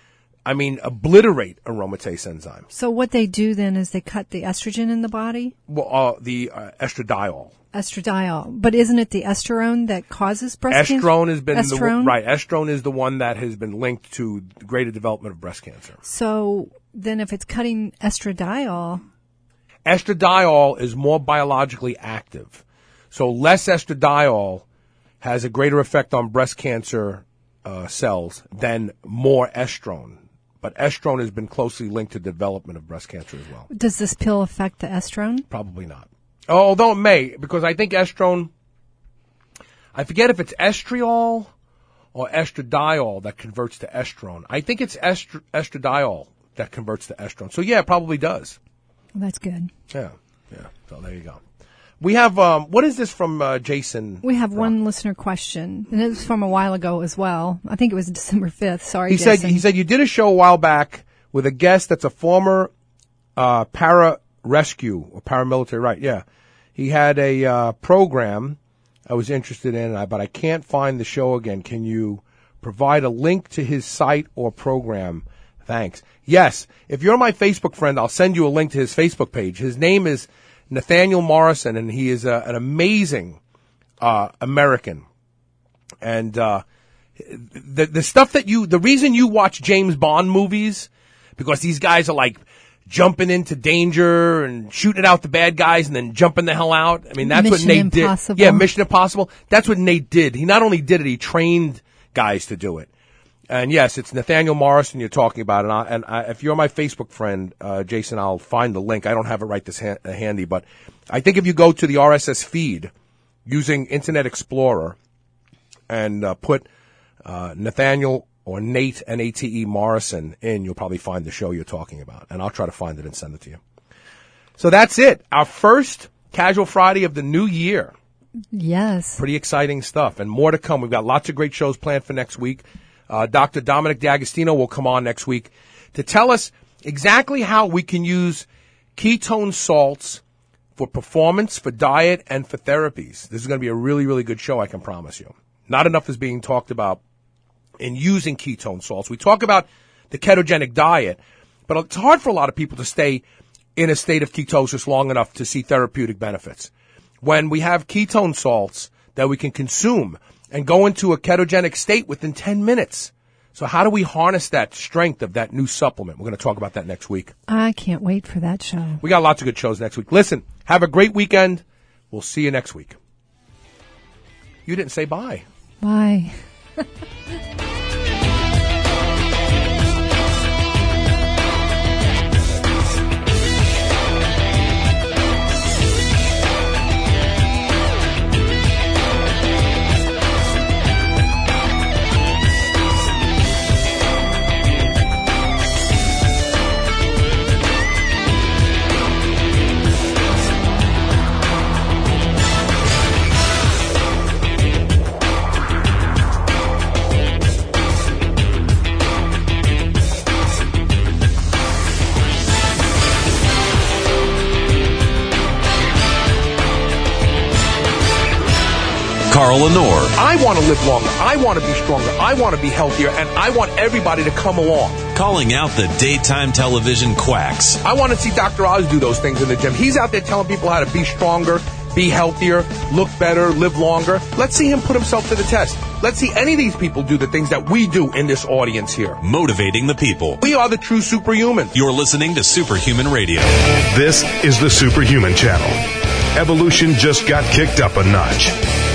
I mean, obliterate aromatase enzyme. So what they do then is they cut the estrogen in the body? Well, uh, the uh, estradiol. Estradiol. But isn't it the estrone that causes breast cancer? Estrone has been estrone? The, right. Estrone is the one that has been linked to greater development of breast cancer. So then if it's cutting estradiol. Estradiol is more biologically active. So less estradiol has a greater effect on breast cancer uh, cells than more estrone. But estrone has been closely linked to development of breast cancer as well. Does this pill affect the estrone? Probably not. Oh, although it may, because I think estrone, I forget if it's estriol or estradiol that converts to estrone. I think it's estr- estradiol that converts to estrone. So yeah, it probably does. Well, that's good. Yeah, yeah. So there you go. We have, um, what is this from uh, Jason? We have one listener question, and it was from a while ago as well. I think it was December fifth. Sorry, he Jason. said he said you did a show a while back with a guest that's a former uh, para rescue or paramilitary, right? Yeah, he had a uh, program I was interested in, but I can't find the show again. Can you provide a link to his site or program? Thanks. Yes, if you're my Facebook friend, I'll send you a link to his Facebook page. His name is Nathaniel Morrison, and he is a, an amazing uh, American. And uh, the the stuff that you, the reason you watch James Bond movies, because these guys are like jumping into danger and shooting out the bad guys and then jumping the hell out. I mean, that's Mission what Nate Impossible. did. Yeah, Mission Impossible. That's what Nate did. He not only did it, he trained guys to do it. And yes, it's Nathaniel Morrison you're talking about. And, I, and I, if you're my Facebook friend, uh, Jason, I'll find the link. I don't have it right this ha- handy, but I think if you go to the R S S feed using Internet Explorer and uh, put uh, Nathaniel or Nate, N A T E Morrison in, you'll probably find the show you're talking about. And I'll try to find it and send it to you. So that's it. Our first Casual Friday of the new year. Yes. Pretty exciting stuff. And more to come. We've got lots of great shows planned for next week. Uh, Doctor Dominic D'Agostino will come on next week to tell us exactly how we can use ketone salts for performance, for diet, and for therapies. This is going to be a really, really good show, I can promise you. Not enough is being talked about in using ketone salts. We talk about the ketogenic diet, but it's hard for a lot of people to stay in a state of ketosis long enough to see therapeutic benefits. When we have ketone salts that we can consume and go into a ketogenic state within ten minutes. So how do we harness that strength of that new supplement? We're going to talk about that next week. I can't wait for that show. We got lots of good shows next week. Listen, have a great weekend. We'll see you next week. You didn't say bye. Bye. Carl Lenore. I want to live longer. I want to be stronger. I want to be healthier. And I want everybody to come along. Calling out the daytime television quacks. I want to see Doctor Oz do those things in the gym. He's out there telling people how to be stronger, be healthier, look better, live longer. Let's see him put himself to the test. Let's see any of these people do the things that we do in this audience here. Motivating the people. We are the true superhumans. You're listening to Superhuman Radio. This is the Superhuman Channel. Evolution just got kicked up a notch.